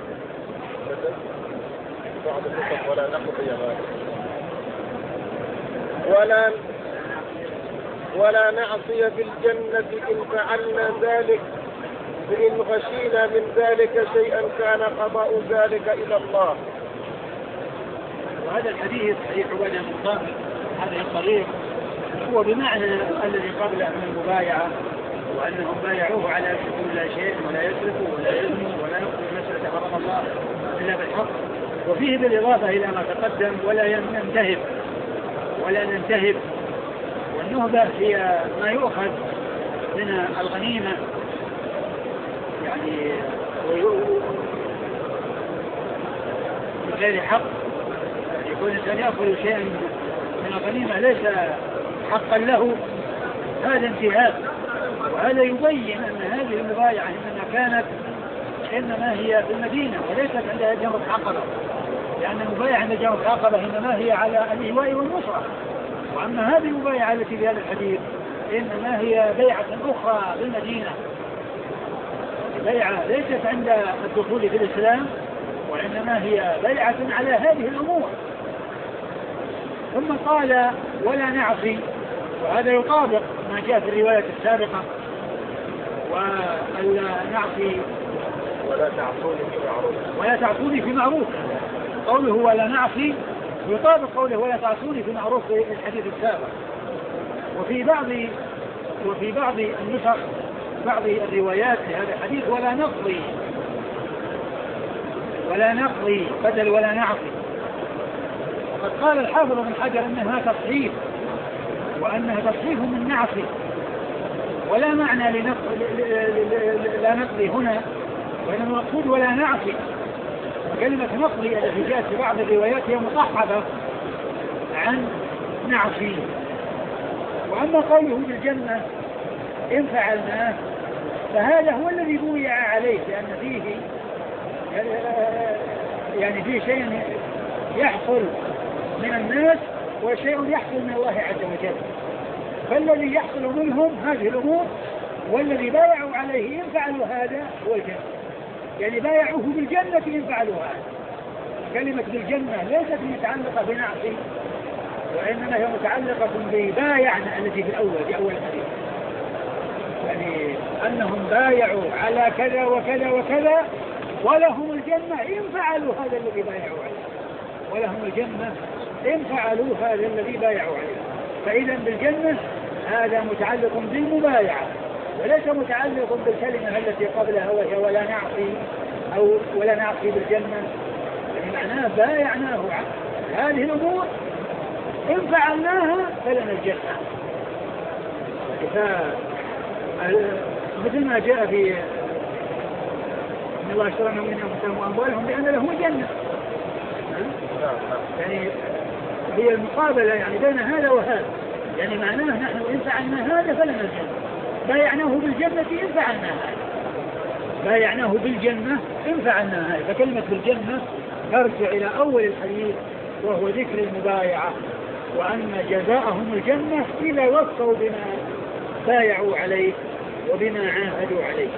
S1: ولا نقضي ولا ولا نعصي بالجنة إن فعلنا ذلك، فإن غشينا من ذلك شيئا كان قضاء ذلك إلى الله.
S2: وهذا الحديث حديث عبادة بن الصامت هذه الطريق هو بمعنى الذي قبله من المبايعة، وأنهم بايعوه على أن لا شيء ولا يسرقوا ولا يزنوا ولا يقتلوا النفس التي حرم الله إلا بالحق، وفيه بالإضافة إلى ما تقدم ولا ننتهب ولا ننتهب. والنهبة هي ما يؤخذ من الغنيمة، يعني بغير حق، يكون الإنسان يأخذ شيئا من الغنيمة ليس حقا له، هذا انتهاك. وهذا يبين أن هذه المبايعة إنما كانت إنما هي في المدينة وليست عند جمرة العقبة، لأن المبايعة عند جمرة العقبة إنما هي على الإيواء والنصرة، وأما هذه المبايعة التي في هذا الحديث إنما هي بيعة أخرى بالمدينة، بيعة ليست عند الدخول في الإسلام، وإنما هي بيعة على هذه الأمور. ثم قال ولا نعصي، وهذا يطابق ما جاء في الرواية السابقة، ولا نعصي
S1: ولا تعصوني في معروف
S2: ولا تعصوني في معروف، قوله ولا نعصي يطابق قوله ولا تعصوني في معروف في الحديث السابق. وفي بعض وفي بعض النسخ بعض الروايات في هذا الحديث ولا نقضي ولا نقضي بدل ولا نعصي، وقد قال الحافظ ابن حجر أنها تصحيح، وأنها تصحيح من نعصي، ولا معنى لنقضي لا نقضي هنا، وإنما المقصود ولا نعصي. وكلمة نقضي التي جاءت في بعض الروايات هي مصحبة عن نعصي. وأما قوله بالجنة إن فعلناه فهذا هو الذي بويع عليه، لأن فيه يعني فيه شيء يحصل من الناس وشيء يحصل من الله عز وجل، فالذي يحصل منهم هذه الأمور، والذي بايعوا عليه إن فعلوا هذا هو الجنة. يعني بايعوه بالجنة إن فعلوا هذا. كلمة بالجنة ليست متعلقة بنعصي، وإنما هي متعلقة ببايعنا التي في الأول في أول الحديث، يعني أنهم بايعوا على كذا وكذا وكذا ولهم الجنة إن فعلوا هذا الذي بايعوا عليه، ولهم الجنة إن فعلوا هذا الذي بايعوا عليه. فإذا بالجنة هذا متعلق بالمبايعة، وليس متعلق بالكلمة التي قبلها وهي ولا نعصي أو ولا نعصي بالجنة. يعني معناه بايعناه هذه الأمور إن فعلناها فلنا الجنة. مثل ما جاء في إن الله اشترى من أنفسهم وأموالهم بأن لهم الجنة، يعني هي المقابلة يعني بين هذا وهذا. يعني معناه نحن إن فعلنا هذا فلنا الجنة، بايعناه بالجنة إن فعلنا هذا، بايعناه بالجنة إن فعلنا هذا. فكلمة بالجنة ترجع إلى أول الحديث وهو ذكر المبايعة، وأن جزاءهم الجنة إذا وفوا بما بايعوا عليه وبما عاهدوا عليه.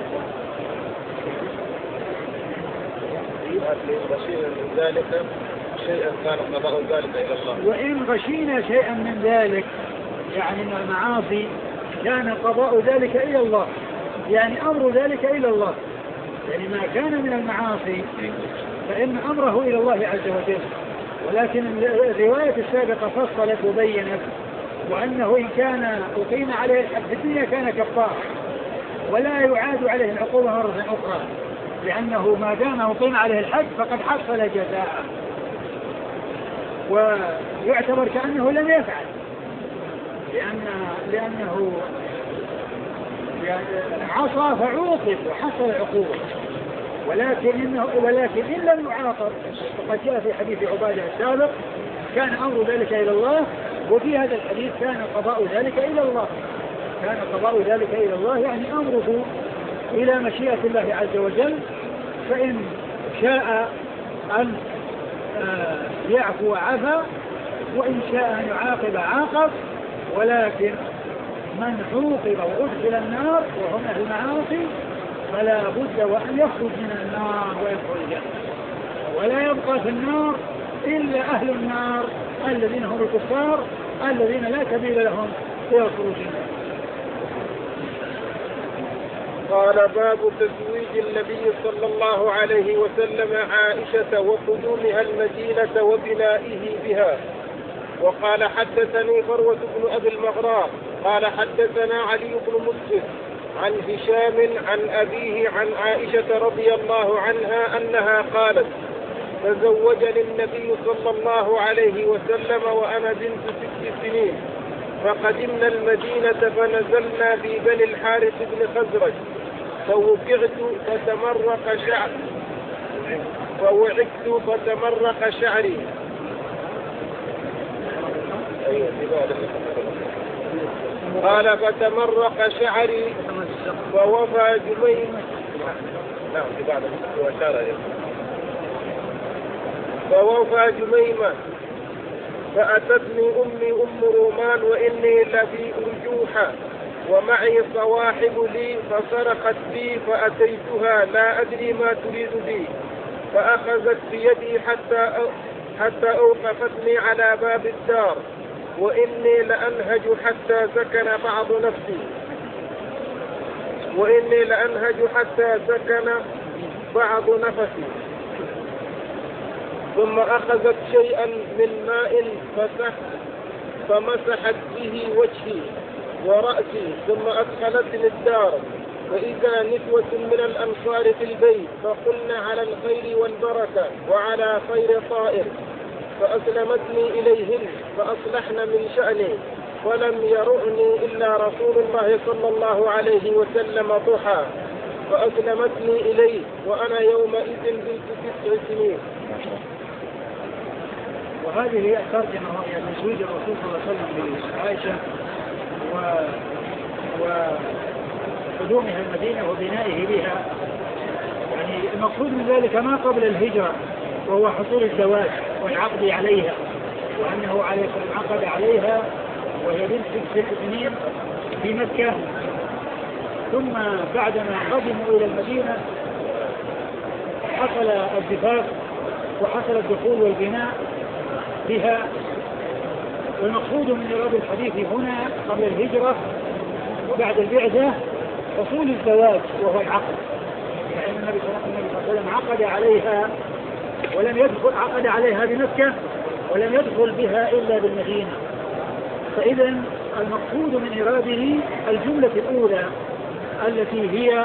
S1: غشينا من ذلك شيئا كان قضاء ذلك إلى الله.
S2: وإن غشينا شيئا من ذلك يعني من المعاصي كان قضاء ذلك إلى الله، يعني أمر ذلك إلى الله. يعني ما كان من المعاصي فإن أمره إلى الله عز وجل. ولكن الرواية السابقة فصلت وبينت وأنه إن كان أقيم عليه الحد في الدنيا كان كفارا ولا يعاد عليه العقوبة مرة أخرى، لأنه ما دام أقيم عليه الحد فقد حصل جزاءه، ويعتبر كأنه لم يفعل، لأن لأنه عصى فعوقب وحصل عقوبة. ولكن إنه ولكن إن لم يعاقب فقد جاء في حديث عبادة السابق كان أمر ذلك إلى الله، وفي هذا الحديث كان قضاء ذلك إلى الله، كان قضاء ذلك إلى الله يعني أمره إلى مشيئة الله عز وجل. فإن شاء أن يعفو عفا، وإن شاء أن يعاقب عاقب. ولكن من عوقب وأدخل النار وهم أهل المعاصي فلا بد وأن يخرج من النار ويدخل الجنة، ولا يبقى في النار إلا أهل النار الذين هم الكفار الذين لا سبيل لهم إلى الخروج.
S1: قال باب تزويج النبي صلى الله عليه وسلم عائشة وقدومها المدينة وبنائه بها. وقال حدثني فروة بن أبي المغراء قال حدثنا علي بن مسلم عن هشام عن أبيه عن عائشة رضي الله عنها أنها قالت تزوجني النبي صلى الله عليه وسلم وأنا بنت ست سنين، فقدمنا المدينة فنزلنا في بني الحارث بن خزرج، فوقعت فتمرق شعر فوعكت فتمرق شعري قال فتمرق شعري فوفى جميمة نعم بعد فوفى جميمة فأتتني أمي أم رومان وإني لفي أرجوحة ومعي صواحب لي، فصرخت بي فأتيتها لا أدري ما تريد بي، فأخذت بيدي حتى حتى أوقفتني على باب الدار، وإني لأنهج حتى سكن بعض نفسي وإني لأنهج حتى سكن بعض نفسي ثم أخذت شيئا من ماء فسح فمسحت به وجهي ورأسي، ثم أدخلتني الدار فإذا نسوة من الأنصار في البيت، فقلنا على الخير والبركة وعلى خير طائر، فأسلمتني إليهن فأصلحن من شأني، ولم يرعني إلا رسول الله صلى الله عليه وسلم ضحى، فأسلمتني إليه وأنا يومئذ بنت تسع سنين.
S2: وهذه هي الترجمة وهي تزويج الرسول صلى الله عليه وسلم بعائشة وقدومها المدينة وبنائه بها. يعني المقصود من ذلك ما قبل الهجرة، وهو حصول الزواج والعقد عليها، وأنه عليه الصلاة عقد عليها وهي بنت ست سنين في مكة. ثم بعدما قدموا إلى المدينة حصل الزفاف وحصل الدخول والبناء بها. والمقصود من إرادة الحديث هنا قبل الهجرة وبعد البعثة حصول الزواج وهو العقد، يعني النبي صلى الله عليه وسلم عقد عليها ولم يدخل عقد عليها بمكة ولم يدخل بها إلا بالمدينة. فإذا المقصود من إراده الجملة الأولى التي هي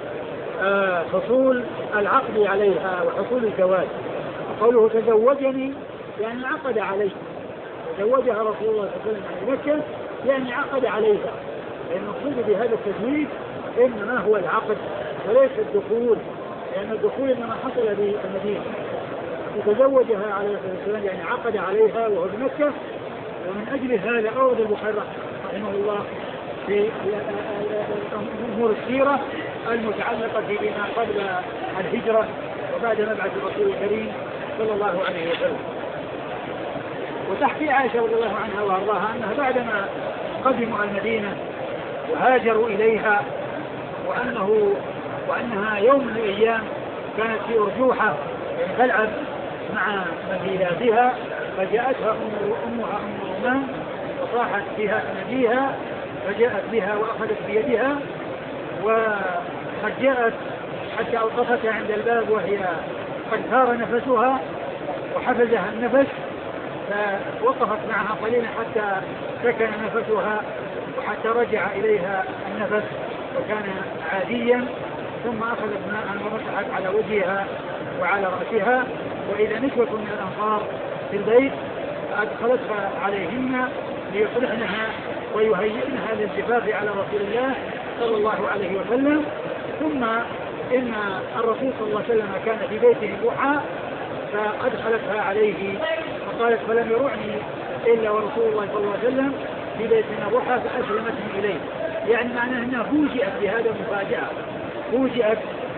S2: آه حصول العقد عليها وحصول الزواج. قوله تزوجني يعني عقد عليه، تزوجها رسول الله صلى الله عليه وسلم في مكة يعني عقد عليها. المقصود بهذا التزويج إنما هو العقد وليس الدخول، لأن الدخول إنما حصل بالمدينة. وتزوجها عليه الصلاة والسلام يعني عقد عليها وهو بمكة. ومن أجل هذا أورد البخاري رحمه الله في أمور السيرة المتعلقة بما قبل الهجرة وبعد مبعث الرسول الكريم صلى الله عليه وسلم. وتحكي عائشة رضي الله عنها وارضاها أنها بعدما قدموا المدينة وهاجروا إليها وأنه وأنها يوم من الأيام كانت في أرجوحة تلعب مع مديناتها، فجاءتها أمها أم رومان وصاحت بها نبيها، فجاءت بها وأخذت بيدها وقد جاءت حتى أوقفتها عند الباب وهي قد ثار نفسها وحفزها النفس، فوقفت معها قليلا حتى سكن نفسها وحتى رجع إليها النفس وكان عاديا، ثم أخذت ماء ومسحت على وجهها وعلى رأسها. وإذا نسوة من الأنصار في البيت أدخلتها عليهن ليصلحنها ويهيئنها للزفاف على رسول الله صلى الله عليه وسلم. ثم إن الرسول صلى الله عليه وسلم كان في بيته ضحى فأدخلتها عليه فقالت فلم يرعني إلا ورسول الله صلى الله عليه وسلم في بيتنا ضحى فأسلمتني إليه. يعني معناه أنها فوجئت بهذا المفاجأة، فوجئت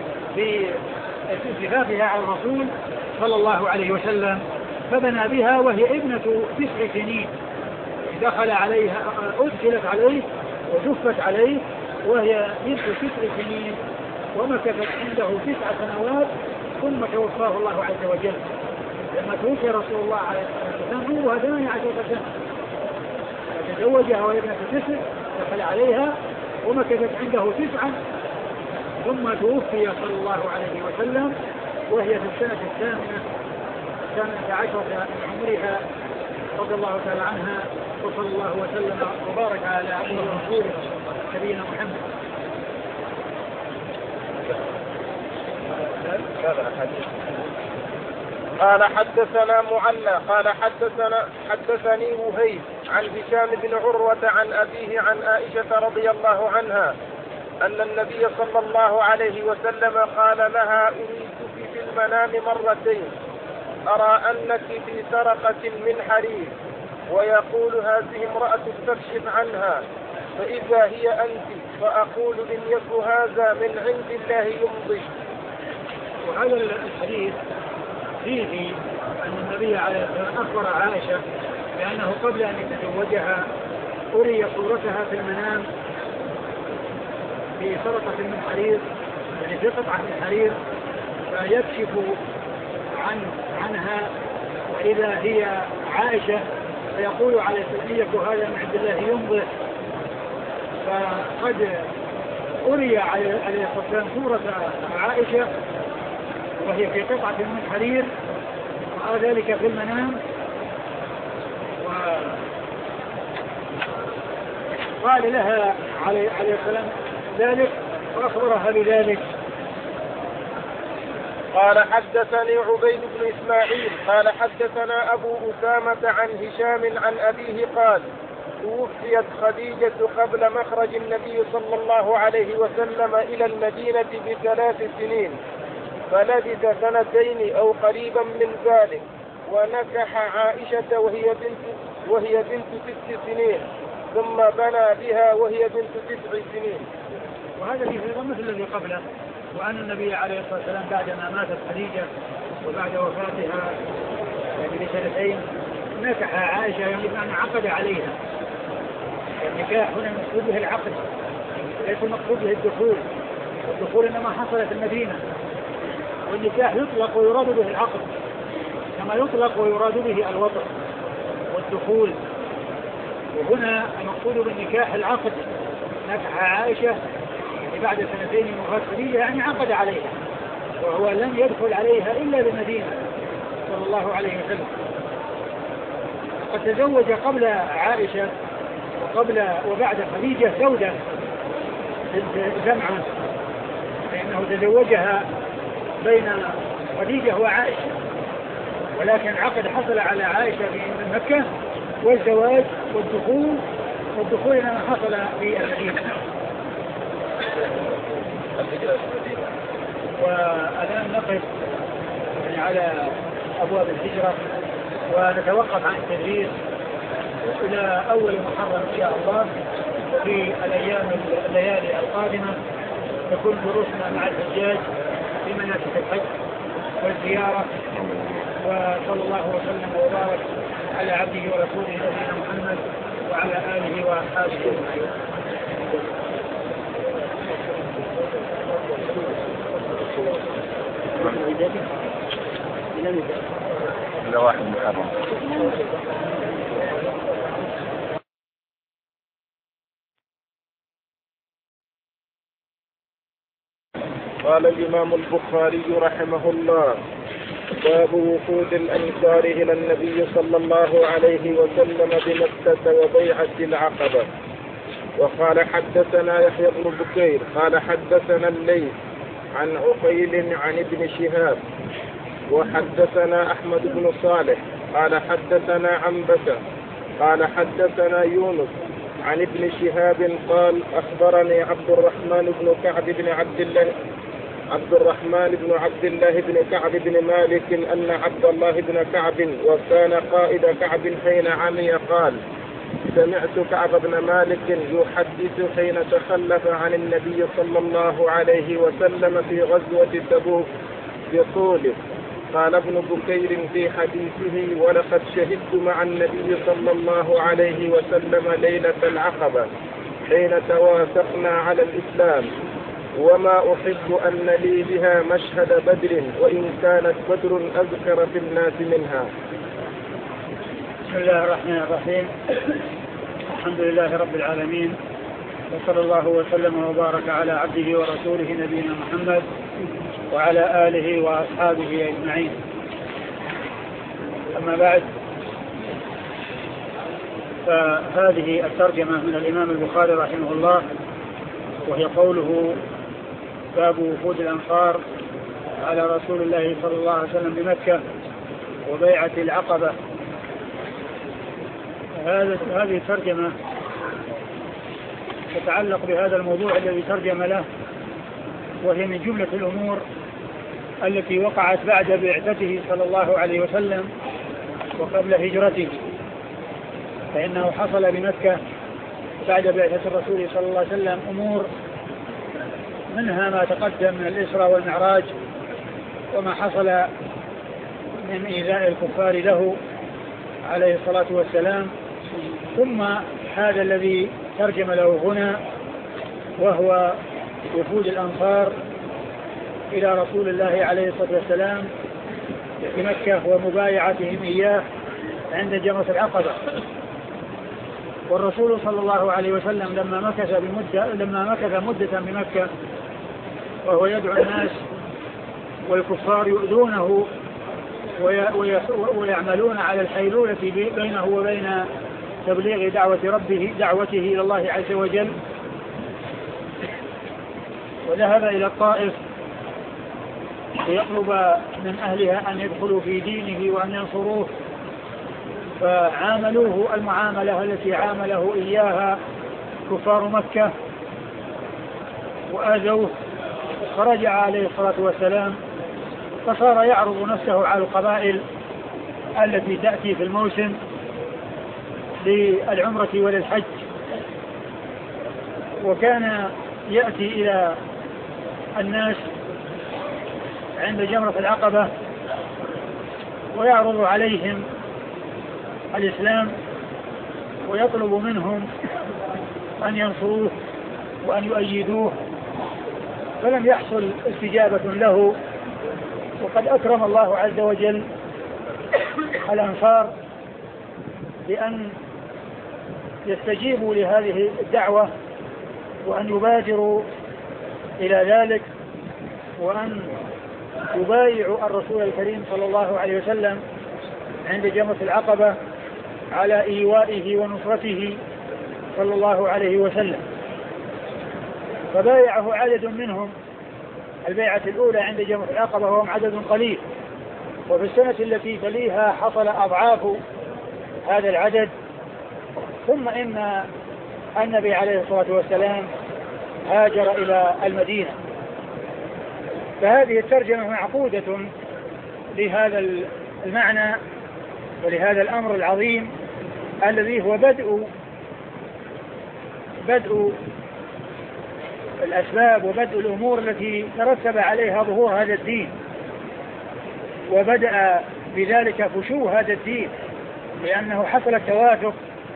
S2: بزفافها على الرسول صلى الله عليه وسلم فبنى بها وهي ابنة تسع سنين. دخل عليها أدخلت عليه وزفت عليه وهي بنت تسع سنين ومكثت عنده تسع سنوات ثم توفاه الله عز وجل. لما توفي رسول الله عليه الصلاة والسلام عمرها ثمانية عشرة سنة فتزوجها وهي ابنة تسع، دخل عليها ومكثت عنده تسعا ثم توفي صلى الله عليه وسلم وهي في السنة الثامنة الثامنة عشرة من عمرها رضي الله تعالى عنها. وصلى الله وسلم وبارك على عبد الرسول نبينا محمد.
S1: قال حدثنا معلى قال حدثنا حدثني وهيب عن هشام بن عروة عن أبيه عن عائشة رضي الله عنها أن النبي صلى الله عليه وسلم قال لها أريدك في المنام مرتين أرى أنك في سرقة من حرير ويقول هذه امرأة تكشف عنها فإذا هي أنت فأقول إن يك هذا من عند الله يمضي.
S2: وهذا الحديث فيه أن النبي عليه الصلاة والسلام أخبر عائشة بأنه قبل أن يتزوجها أري صورتها في المنام في سرقة من حرير، يعني في قطعة من حرير فيكشف عن عنها وإذا هي عائشة فيقول عليه الصلاة هذا من عند الله يمضي. فقد أري عليه الصلاة والسلام صورة عائشة وهي في قطعة من حرير رأى ذلك في المنام وقال لها عليه السلام ذلك وأخبرها بذلك.
S1: قال حدثني عبيد بن إسماعيل قال حدثنا أبو أسامة عن هشام عن أبيه قال توفيت خديجة قبل مخرج النبي صلى الله عليه وسلم إلى المدينة بثلاث سنين فلبث سنتين أو قريبا من ذلك ونكح عائشة وهي بنت, وهي بنت ست سنين ثم بنى بها وهي بنت تسع سنين.
S2: وهذا في مثل الذي قبله وأن النبي عليه الصلاة والسلام بعدما ماتت خديجة وبعد وفاتها يعني بسنتين نكح عائشة يعني بمعنى عقد عليها. النكاح هنا المقصود به العقد ليس المقصود به الدخول. الدخول إنما حصل في المدينة والنكاح يطلق ويراد به العقد كما يطلق ويراد به الوطن والدخول. وهنا المقصود بالنكاح العقد. نكح عائشة يعني بعد سنتين من وفاة خديجة يعني عقد عليها وهو لم يدخل عليها إلا بالمدينة صلى الله عليه وسلم. قد تزوج قبل عائشة وقبل وبعد خديجة سودة بنت زمعة لأنه تزوجها بين خديجة وعائشة ولكن عقد حصل على عائشة في مكة والزواج والدخول والدخول إنما حصل في المدينة. والآن نقف يعني على أبواب الهجرة ونتوقف عن التدريس إلى أول محرم إن شاء الله. في الأيام الليالي القادمة تكون دروسنا مع الحجاج في مناسك الحج والزيارة. وصلى الله وسلم وبارك على عبده ورسوله نبينا محمد وعلى آله وأصحابه أجمعين.
S3: إلى واحد محرم.
S1: قال الإمام البخاري رحمه الله باب وفود الأنصار إلى النبي صلى الله عليه وسلم بمكة وبيعة العقبة. وقال حدثنا يحيى بن بكير قال حدثنا الليث عن عقيل عن ابن شهاب وحدثنا أحمد بن صالح قال حدثنا عنبسة قال حدثنا يونس عن ابن شهاب قال أخبرني عبد الرحمن بن كعب بن عبد الله عبد الرحمن بن عبد الله بن كعب بن مالك أن عبد الله بن كعب وكان قائد كعب حين عمي قال سمعت كعب بن مالك يحدث حين تخلف عن النبي صلى الله عليه وسلم في غزوة تبوك بطوله. قال ابن بكير في حديثه ولقد شهدت مع النبي صلى الله عليه وسلم ليلة العقبة حين توافقنا على الإسلام وما أحب أن لي بها مشهد بدر وإن كانت بدر أذكر في الناس منها.
S2: بسم الله الرحمن الرحيم. الحمد لله رب العالمين وصلى الله وسلم وبارك على عبده ورسوله نبينا محمد وعلى آله وأصحابه أجمعين. أما بعد فهذه الترجمة من الإمام البخاري رحمه الله وهي قوله باب وفود الأنصار على رسول الله صلى الله عليه وسلم بمكة وبيعة العقبة. هذه الترجمة تتعلق بهذا الموضوع الذي ترجم له وهي من جملة الأمور التي وقعت بعد بعثته صلى الله عليه وسلم وقبل هجرته. فإنه حصل بمكة بعد بعثة الرسول صلى الله عليه وسلم أمور منها ما تقدم من الإسراء والمعراج وما حصل من إيذاء الكفار له عليه الصلاة والسلام. ثم هذا الذي ترجم له هنا وهو وفود الأنصار إلى رسول الله عليه الصلاة والسلام في مكة ومبايعتهم إياه عند جمرة العقبة. والرسول صلى الله عليه وسلم لما مكث بمدة لما مكث مدة بمكة وهو يدعو الناس والكفار يؤذونه ويعملون على الحيلولة بينه وبين تبليغ دعوة ربه دعوته إلى الله عز وجل. وذهب إلى الطائف ويطلب من أهلها أن يدخلوا في دينه وأن ينصروه، فعاملوه المعاملة التي عامله إياها كفار مكة وآذوه، فرجع عليه الصلاة والسلام فصار يعرض نفسه على القبائل التي تأتي في الموسم للعمرة وللحج، وكان يأتي إلى الناس عند جمرة العقبة ويعرض عليهم الإسلام ويطلب منهم أن ينصروه وأن يؤيدوه، فلم يحصل استجابة له. وقد أكرم الله عز وجل الأنصار بأن يستجيبوا لهذه الدعوة وأن يبادروا إلى ذلك وأن يبايعوا الرسول الكريم صلى الله عليه وسلم عند جمرة العقبة على إيوائه ونصرته صلى الله عليه وسلم، فبايعه عدد منهم البيعة الأولى عند جمرة العقبة وهم عدد قليل، وفي السنة التي تليها حصل أضعاف هذا العدد. ثم إن النبي عليه الصلاة والسلام هاجر إلى المدينة. فهذه الترجمة معقودة لهذا المعنى ولهذا الأمر العظيم الذي هو بدء بدء الأسباب وبدء الأمور التي ترتب عليها ظهور هذا الدين، وبدأ بذلك فشو هذا الدين، لأنه حصل التوافق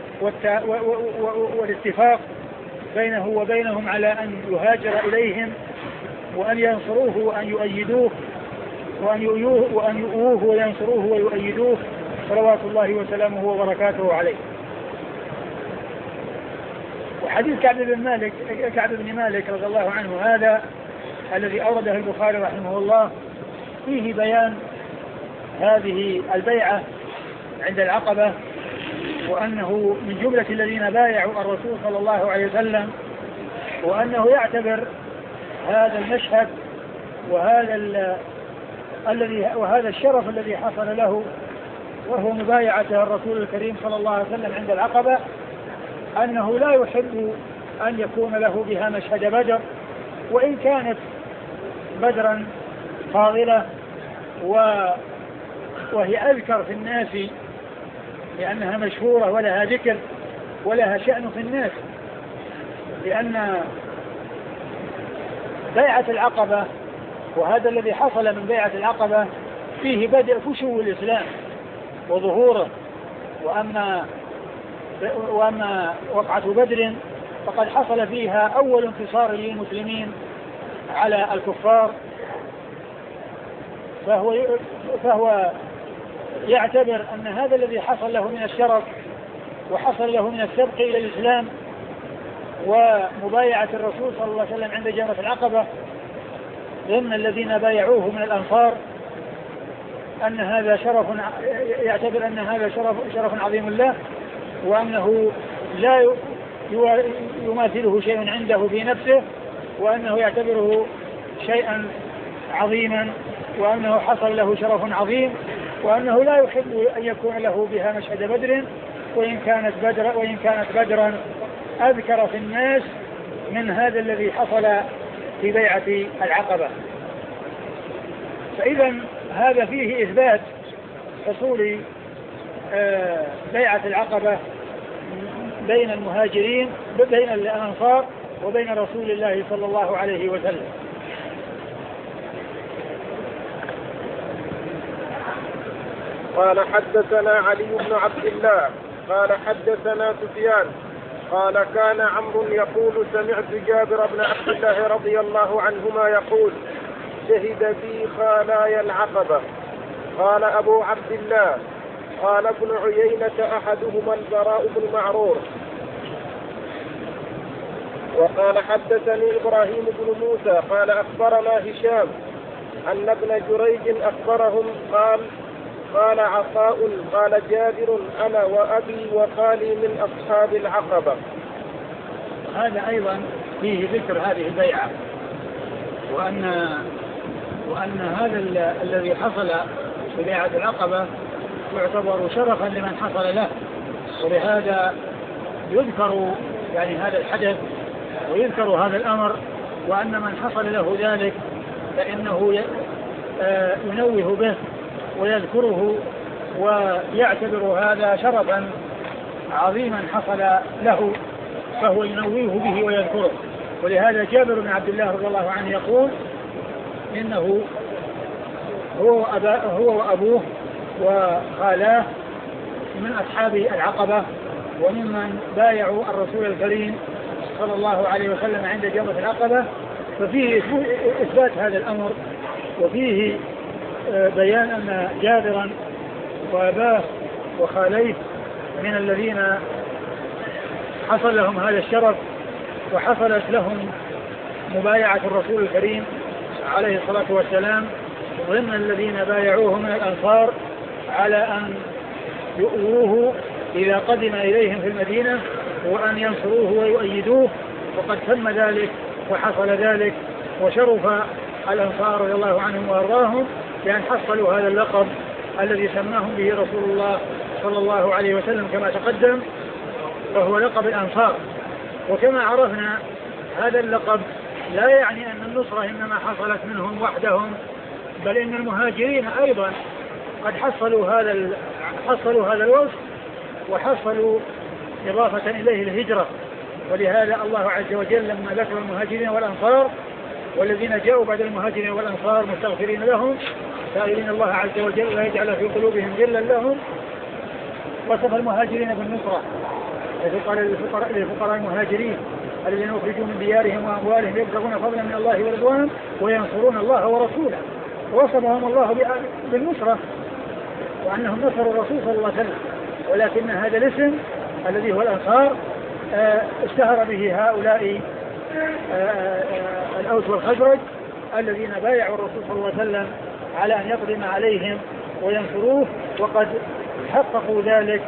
S2: والاتفاق بينه وبينهم على أن يهاجر إليهم وأن ينصروه وأن يؤيدوه وأن يؤوه وأن يؤوه وينصروه ويؤيدوه صلوات الله وسلامه وبركاته عليه. وحديث كعب بن مالك كعب بن مالك رضي الله عنه هذا الذي أورده البخاري رحمه الله فيه بيان هذه البيعة عند العقبة، وأنه من جملة الذين بايعوا الرسول صلى الله عليه وسلم، وأنه يعتبر هذا المشهد وهذا الذي وهذا الشرف الذي حصل له وهو مبايعته الرسول الكريم صلى الله عليه وسلم عند العقبة، أنه لا يحب أن يكون له بها مشهد بدر، وإن كانت بدرا فاضلة وهي أذكر في الناس لأنها مشهورة ولها ذكر ولها شأن في الناس، لأن بيعة العقبة وهذا الذي حصل من بيعة العقبة فيه بدء فشو الإسلام وظهوره. وأما وأما وقعة بدر فقد حصل فيها أول انتصار للمسلمين على الكفار، فهو فهو يعتبر أن هذا الذي حصل له من الشرف وحصل له من السبق إلى الإسلام ومبايعة الرسول صلى الله عليه وسلم عند جمرة العقبة ضمن الذين بايعوه من الأنصار، أن هذا شرف، يعتبر أن هذا شرف, شرف عظيم له، وأنه لا يماثله شيء عنده في نفسه، وأنه يعتبره شيئا عظيما، وأنه حصل له شرف عظيم، وأنه لا يحب أن يكون له بها مشهد بدر، وإن كانت بدر وإن كانت بدرا أذكر في الناس من هذا الذي حصل في بيعة العقبة. فإذا هذا فيه إثبات حصول بيعة العقبة بين المهاجرين بين الأنصار وبين رسول الله صلى الله عليه وسلم.
S1: قال حدثنا علي بن عبد الله قال حدثنا سفيان قال كان عمرو يقول سمعت جابر بن عبد الله رضي الله عنهما يقول شهد بي خالاي العقبة. قال أبو عبد الله قال ابن عيينة أحدهما البراء بن معرور. وقال حدثني إبراهيم بن موسى قال أخبرنا هشام أن ابن جريج أخبرهم قال قال عطاء قال جابر أنا وأبي وخالي من أصحاب العقبة.
S2: هذا أيضا فيه ذكر هذه البيعة، وأن وأن هذا الذي حصل في بيعة العقبة يعتبر شرفا لمن حصل له، ولهذا يذكر يعني هذا الحدث ويذكر هذا الأمر، وأن من حصل له ذلك فإنه ينوه به ويذكره ويعتبر هذا شرفا عظيما حصل له، فهو ينويه به ويذكره. ولهذا جابر بن عبد الله رضي الله عنه يقول إنه هو, هو وأبوه وخالاه من أصحاب العقبة وممن بايعوا الرسول الكريم صلى الله عليه وسلم عند جمرة العقبة، ففيه إثبات هذا الأمر، وفيه بيان أن جابرا وأباه وخاليه من الذين حصل لهم هذا الشرف وحصلت لهم مبايعة الرسول الكريم عليه الصلاة والسلام ضمن الذين بايعوه من الأنصار على أن يؤووه إذا قدم إليهم في المدينة وأن ينصروه ويؤيدوه، وقد تم ذلك وحصل ذلك، وشرف الأنصار رضي الله عنهم وأرضاهم بأن حصلوا هذا اللقب الذي سماهم به رسول الله صلى الله عليه وسلم كما تقدم، وهو لقب الأنصار. وكما عرفنا هذا اللقب لا يعني أن النصرة إنما حصلت منهم وحدهم، بل إن المهاجرين أيضا قد حصلوا هذا حصلوا هذا الوصف وحصلوا إضافة إليه الهجرة. ولهذا الله عز وجل لما ذكر المهاجرين والأنصار والذين جاءوا بعد المهاجرين والأنصار مستغفرين لهم سائلين الله عز وجل لا يجعل في قلوبهم غلا لهم، وصف المهاجرين بالنصرة للفقراء المهاجرين الذين أخرجوا من ديارهم وأموالهم يبتغون فضلا من الله ورضوانه وينصرون الله ورسوله، ووصفهم الله بالنصرة وأنهم نصروا الرسول صلى الله عليه وسلم. ولكن هذا الاسم الذي هو الأنصار اشتهر به هؤلاء الأوس والخزرج الذين بايعوا الرسول صلى الله عليه وسلم على أن يقدم عليهم وينصروه، وقد حققوا ذلك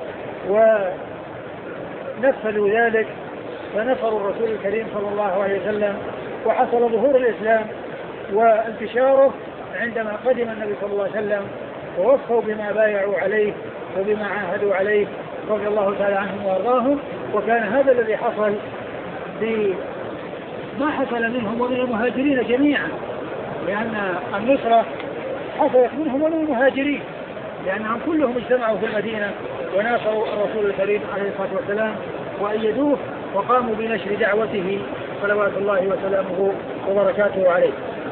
S2: ونفذوا ذلك فنصروا الرسول الكريم صلى الله عليه وسلم، وحصل ظهور الإسلام وانتشاره عندما قدم النبي صلى الله عليه وسلم ووفوا بما بايعوا عليه وبما عاهدوا عليه رضي الله تعالى عنهم وارضاهم. وكان هذا الذي حصل بما حصل منهم ومن المهاجرين جميعا، لأن النصرة حصلت منهم ومن المهاجرين لأنهم كلهم اجتمعوا في المدينة وناصروا الرسول الكريم عليه الصلاة والسلام وأيدوه وقاموا بنشر دعوته صلوات الله وسلامه وبركاته عليه.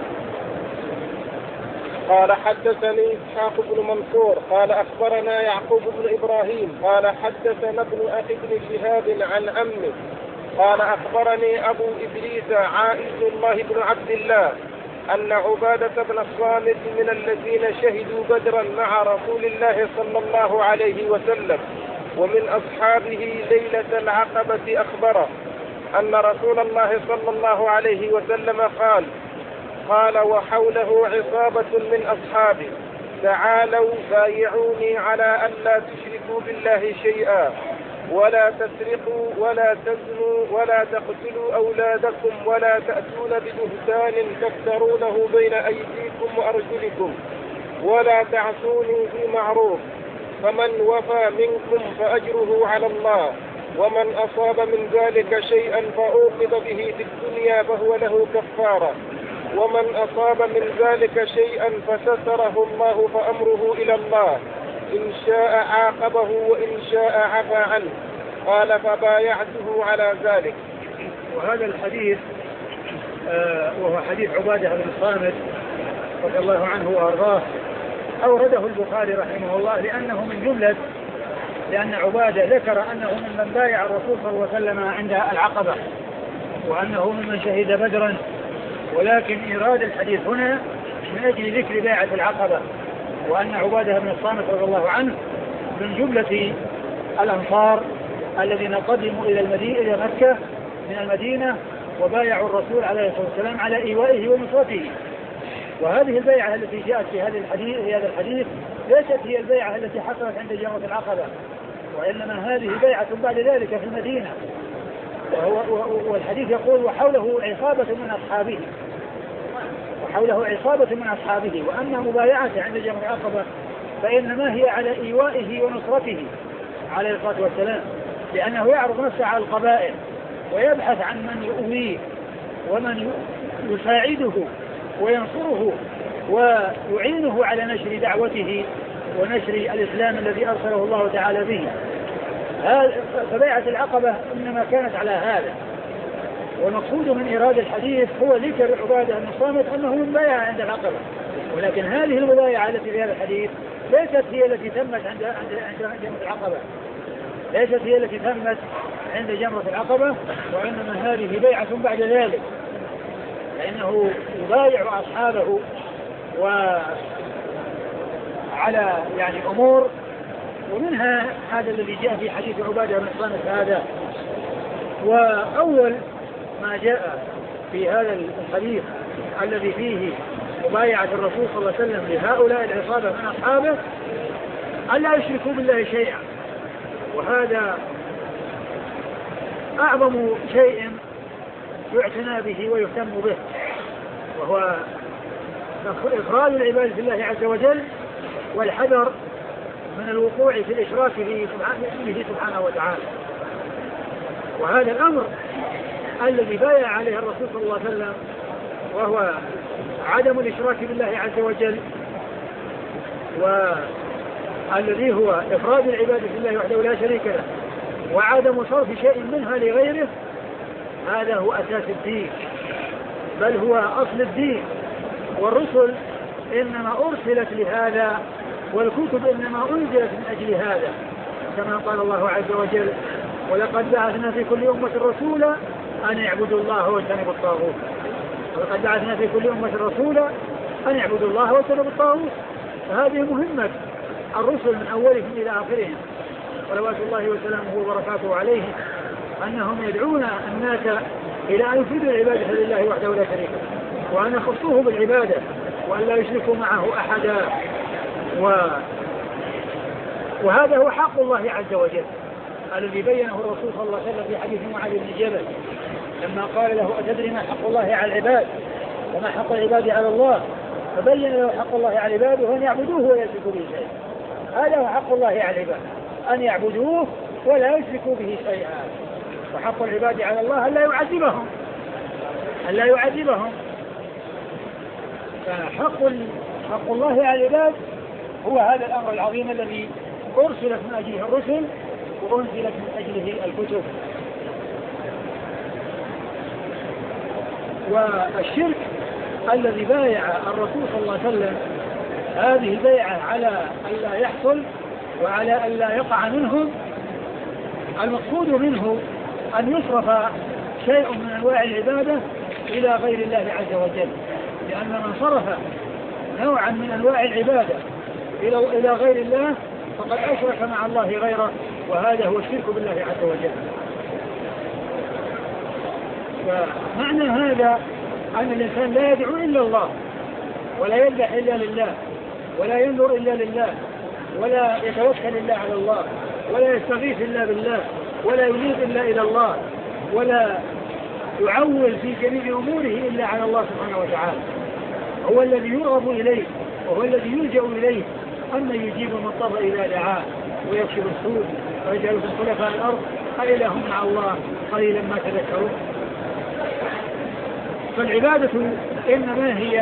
S1: قال حدثني إسحاق بن منصور قال أخبرنا يعقوب بن إبراهيم قال حدثنا ابن أخي بن شهاب عن عمه قال أخبرني أبو إدريس عائذ الله بن عبد الله أن عبادة بن الصامت من الذين شهدوا بدرا مع رسول الله صلى الله عليه وسلم ومن أصحابه ليلة العقبة أخبره أن رسول الله صلى الله عليه وسلم قال قال وحوله عصابة من أصحابه تعالوا بايعوني على أن لا تشركوا بالله شيئا ولا تسرقوا ولا تزنوا ولا تقتلوا أولادكم ولا تأتون ببهتان تفترونه بين أيديكم وأرجلكم ولا تعصوني في معروف فمن وفى منكم فأجره على الله ومن أصاب من ذلك شيئا فعوقب به في الدنيا فهو له كفارة ومن أصاب من ذلك شيئا فستره الله فأمره إلى الله إن شاء عاقبه وإن شاء عفى عنه. قال فبايعته على ذلك.
S2: وهذا الحديث آه وهو حديث عبادة بن الصامت رضي الله عنه وأرضاه أورده البخاري رحمه الله لأنه من جملة لأن عبادة ذكر أنه ممن بايع الرسول صلى الله عليه وسلم عند العقبة وأنه ممن شهد بدرا، ولكن إيراد الحديث هنا من أجل ذكر بيعة العقبة وأن عبادة بن الصامت رضي الله عنه من جملة الأنصار الذين قدموا إلى المدينة إلى مكة من المدينة وبايعوا الرسول عليه الصلاة والسلام على إيوائه ونصرته. وهذه البيعة التي جاءت في هذا الحديث في هذا الحديث ليست هي البيعة التي حصلت عند جمرة العقبة، وإنما هذه بيعة بعد ذلك في المدينة. والحديث يقول وحوله عصابة من أصحابه حوله عصابة من أصحابه، وأما مبايعته عند جمرة العقبة فإنما هي على إيوائه ونصرته عليه الصلاة والسلام، لأنه يعرض نفسه على القبائل ويبحث عن من يؤويه ومن يساعده وينصره ويعينه على نشر دعوته ونشر الإسلام الذي أرسله الله تعالى به. فبيعة العقبة إنما كانت على هذا، والمقصود من إيراد الحديث هو ذكر عبادة بن الصامت أنه مبايع عند العقبة، ولكن هذه المبايعة التي في هذا الحديث ليست هي التي تمت عند عند جمرة العقبة، ليست هي التي تمت عند جمرة العقبة، وإنما هذه بيعة بعد ذلك، لأنه يبايع أصحابه وعلى يعني أمور، ومنها هذا الذي جاء في حديث عبادة بن الصامت هذا. وأول ما جاء في هذا الحديث الذي فيه مبايعة الرسول صلى الله عليه وسلم لهؤلاء العصابة من أصحابه ألا يشركوا بالله شيئا، وهذا أعظم شيء يعتنى به ويهتم به، وهو إفراد العباد بالله عز وجل والحذر من الوقوع في الإشراك به سبحانه وتعالى. وهذا الأمر الذي بايع عليه الرسول صلى الله عليه وسلم وهو عدم الإشراك بالله عز وجل، والذي هو إفراد العباد بالله وحده لا شريك له وعدم صرف شيء منها لغيره، هذا هو أساس الدين، بل هو أصل الدين. والرسل إنما أرسلت لهذا، والكتب إنما أنزلت من أجل هذا، كما قال الله عز وجل: ولقد بعثنا في كل أمة رسولا أن يعبدوا الله واجتنبوا الطاغوت. ولقد بعثنا في كل أمة رسولا أن يعبدوا الله واجتنبوا الطاغوت. فهذه مهمة الرسل من أولهم إلى آخرهم صلوات الله وسلامه وبركاته عليهم، أنهم يدعون الناس إلى أن يفردوا العبادة لله وحده لا شريك له، وأن يخصوه بالعبادة وأن لا يشركوا معه أحدا. و... وهذا هو حق الله عز وجل الذي بينه الرسول صلى الله عليه وسلم في حديث معاذ بن جبل لما قال له: أتدري ما حق الله على العباد وما حق العباد على الله؟ فبين له حق الله على العباد وأن يعبدوه ولا يشركوا به شيئا. هذا هو حق الله على العباد، أن يعبدوه ولا يشركوا به شيئا. وحق العباد على الله أن لا يعذبهم أن لا يعذبهم فحق حق الله على العباد هو هذا الأمر العظيم الذي أرسلت من أجله الرسل وأنزلت من أجله الكتب. والشرك الذي بايع الرسول صلى الله عليه وسلم هذه البيعة على ألا يحصل وعلى ألا يقع منهم، المقصود منه أن يصرف شيء من أنواع العبادة إلى غير الله عز وجل، لأن من صرف نوعا من أنواع العبادة إلى غير الله فقد أشرك مع الله غيره، وهذا هو الشرك بالله عز وجل. ومعنى هذا أن الإنسان لا يدعو إلا الله ولا يذبح إلا لله ولا ينظر إلا لله ولا يتوكل إلا على الله ولا يستغيث إلا بالله ولا ينيب إلا إلى الله ولا يعول في جميع أموره إلا على الله سبحانه وتعالى. هو الذي يرغب إليه وهو الذي يلجأ إليه، أن يجيب المضطر إذا دعاه ويكشف السوء ويجعلكم خلفاء الأرض أإله مع الله قليلا ما تذكرون. فالعبادة إنما هي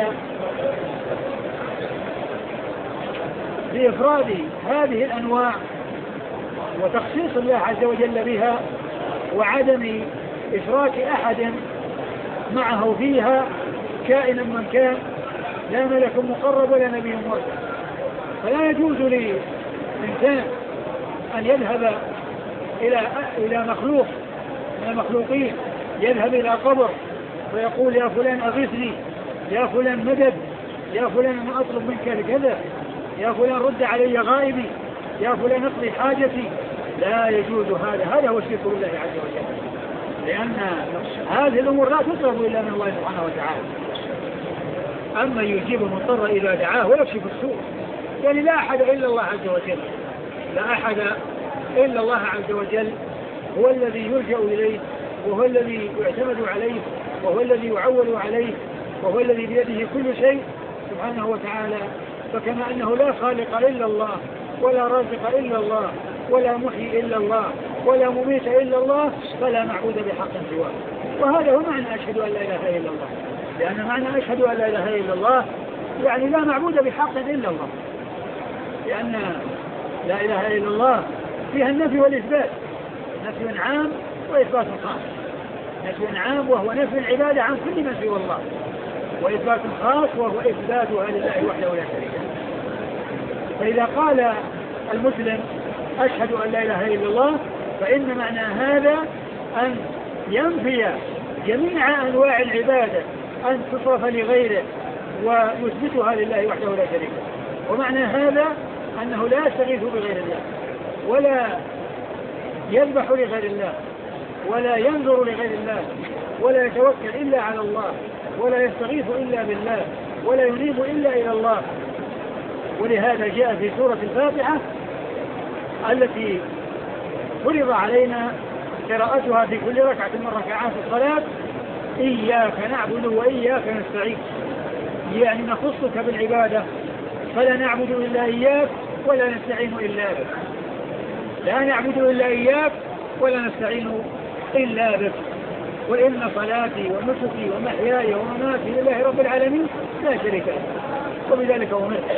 S2: بإفراد هذه الأنواع وتخصيص الله عز وجل بها وعدم إشراك أحد معه فيها كائنا من كان، لا ملك مقرب ولا نبي مرسل. فلا يجوز للإنسان أن يذهب إلى إلى مخلوق من المخلوقين، يذهب إلى قبر ويقول: يا فلان أغثني، يا فلان مدد، يا فلان أنا أطلب منك كذا، يا فلان رد علي غائبي، يا فلان اقضي حاجتي. لا يجوز هذا، هذا هو الشرك بالله عز وجل، لأن هذه الأمور لا تطلب إلا من الله سبحانه وتعالى. أما يجيب المضطر إذا دعاه ويكشف السوء، يعني لا أحد إلا الله عز وجل، لا أحد إلا الله عز وجل، هو الذي يلجأ إليه وهو الذي يعتمد عليه وهو الذي يعول عليه وهو الذي بيده كل شيء سبحانه وتعالى. فكما أنه لا خالق إلا الله ولا رازق إلا الله ولا محيي إلا الله ولا مميت إلا الله فلا معبود بحق سواه. وهذا هو معنى أشهد أن لا إله إلا الله، لأن معنى أشهد أن لا إله إلا الله يعني لا معبود بحق إلا الله، لأن لا إله إلا الله فيها النفي والإثبات، نفي عام وإثبات خاص. نفي عام وهو نفي العبادة عن كل من سوى الله، وإثبات خاص وهو إثباتها لله وحده ولا شريك له. فإذا قال المسلم أشهد أن لا إله إلا الله فإن معنى هذا أن ينفي جميع أنواع العبادة أن تصرف لغيره ويثبتها لله وحده ولا شريك له. ومعنى هذا أنه لا يستغيث بغير الله ولا يذبح لغير الله ولا ينظر لغير الله ولا يتوكل إلا على الله ولا يستغيث إلا بالله ولا ينيب إلا إلى الله. ولهذا جاء في سورة الفاتحة التي فرض علينا قراءتها في كل ركعة من ركعات الصلاة إياك نعبد وإياك نستعين، يعني نخصك بالعبادة فلا نعبد إلا إياك ولا نستعين إلا بك، لا نعبد إلا إياك ولا نستعين إلا بك، وإن صلاتي ونسكي ومحياي ومماتي لله رب العالمين لا شريك له وبذلك أمرت.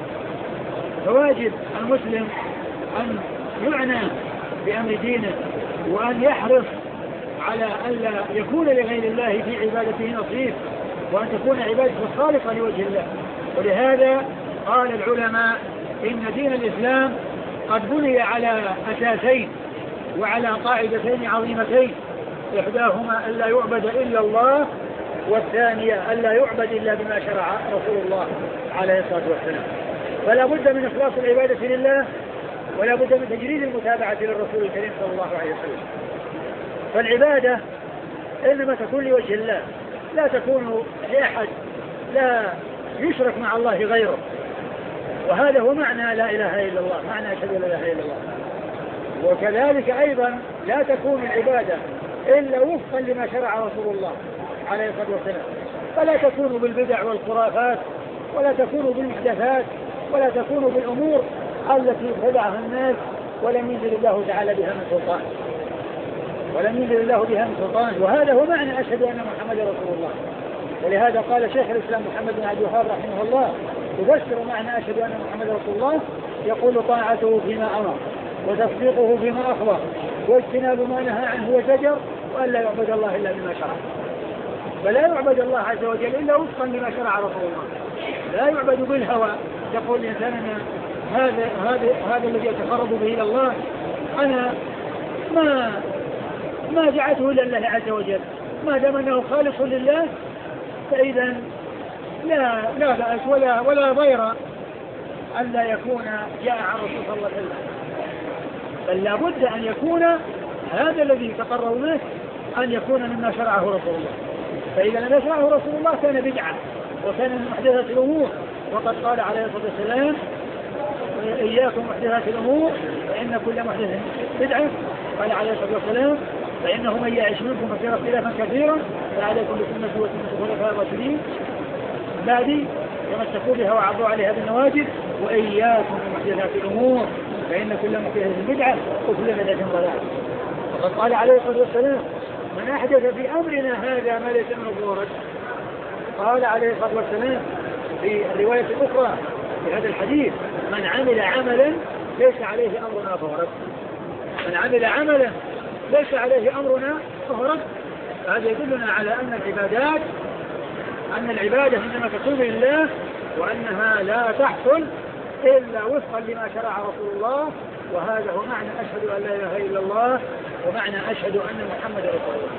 S2: فواجب المسلم أن يعنى بأمر دينه وأن يحرص على ألا يكون لغير الله في عبادته نصيب، وأن تكون عبادته خالصة لوجه الله. ولهذا قال العلماء إن دين الإسلام قد بني على أساسين وعلى قاعدتين عظيمتين، إحداهما ألا يعبد إلا الله، والثانية ألا يعبد إلا بما شرع رسول الله عليه الصلاة والسلام. فلا بد من إخلاص العبادة لله ولا بد من تجريد المتابعة للرسول الكريم صلى الله عليه وسلم. فالعبادة إنما تكون لوجه الله، لا تكون لأحد، لا يشرك مع الله غيره. وهذا هو معنى لا إله إلا الله، معنى أشهد أن لا إله إلا الله. وكذلك أيضا لا تكون العبادة إلا وفقا لما شرع رسول الله عليه الصلاة والسلام، فلا تكون بالبدع والخرافات ولا تكون بالمحدثات ولا تكون بالأمور التي ابتدعها الناس ولم ينزل الله تعالى بها من سلطان ولم ينزل الله بها من سلطان. وهذا هو معنى أشهد أن محمد رسول الله. ولهذا قال شيخ الإسلام محمد بن عبد الوهاب رحمه الله يفسر معنى أشهد أن محمد رسول الله، يقول طاعته فيما أمر وتصديقه فيما أخبر واجتناب ما نهى عنه وزجر، وأن لا يعبد الله إلا بما شرع. فلا يعبد الله عز وجل إلا وفقا لما شرع رسول الله، لا يعبد بالهوى. يقول الإنسان هذا هذا هذا الذي يتقرب به إلى الله أنا ما ما جعلته إلا الله عز وجل، ما دام أنه خالص لله فإذا لا لا بأس ولا ولا ضير أن لا يكون جاء عن رسول صلى الله عليه وسلم. بل لا بد أن يكون هذا الذي يتقرب به أن يكون مما شرعه رسول الله. فإذا لم يشرعه رسول الله كان بدعة وكان من محدثات الأمور. وقد قال عليه الصلاة والسلام إياكم محدثات الأمور فإن كل محدث بدعة. قال عليه الصلاة والسلام فإنه من يعش منكم فسيرى اختلافا كثيرا فعليكم بسنتي وسنة الخلفاء الراشدين بعدي تمسكوا بها وعضوا عليها بالنواجذ وإياكم محدثات الأمور فإن كل محدثة بدعة وكل بدعة ضلالة. وقد قال عليه الصلاة والسلام من أحدث في أمرنا هذا ما ليس منه فهو رد. قال عليه الصلاة والسلام في الرواية الأخرى في هذا الحديث من عمل عملا ليس عليه أمرنا فهو رد. من عمل عملا ليس عليه أمرنا فهو رد. هذا يدلنا على أن العبادات أن العبادة إنما تكون لله وأنها لا تحصل إلا وفقا لما شرع رسول الله. وهذا هو معنى أشهد أن لا إله إلا الله ومعنى أشهد أن محمد رسول الله.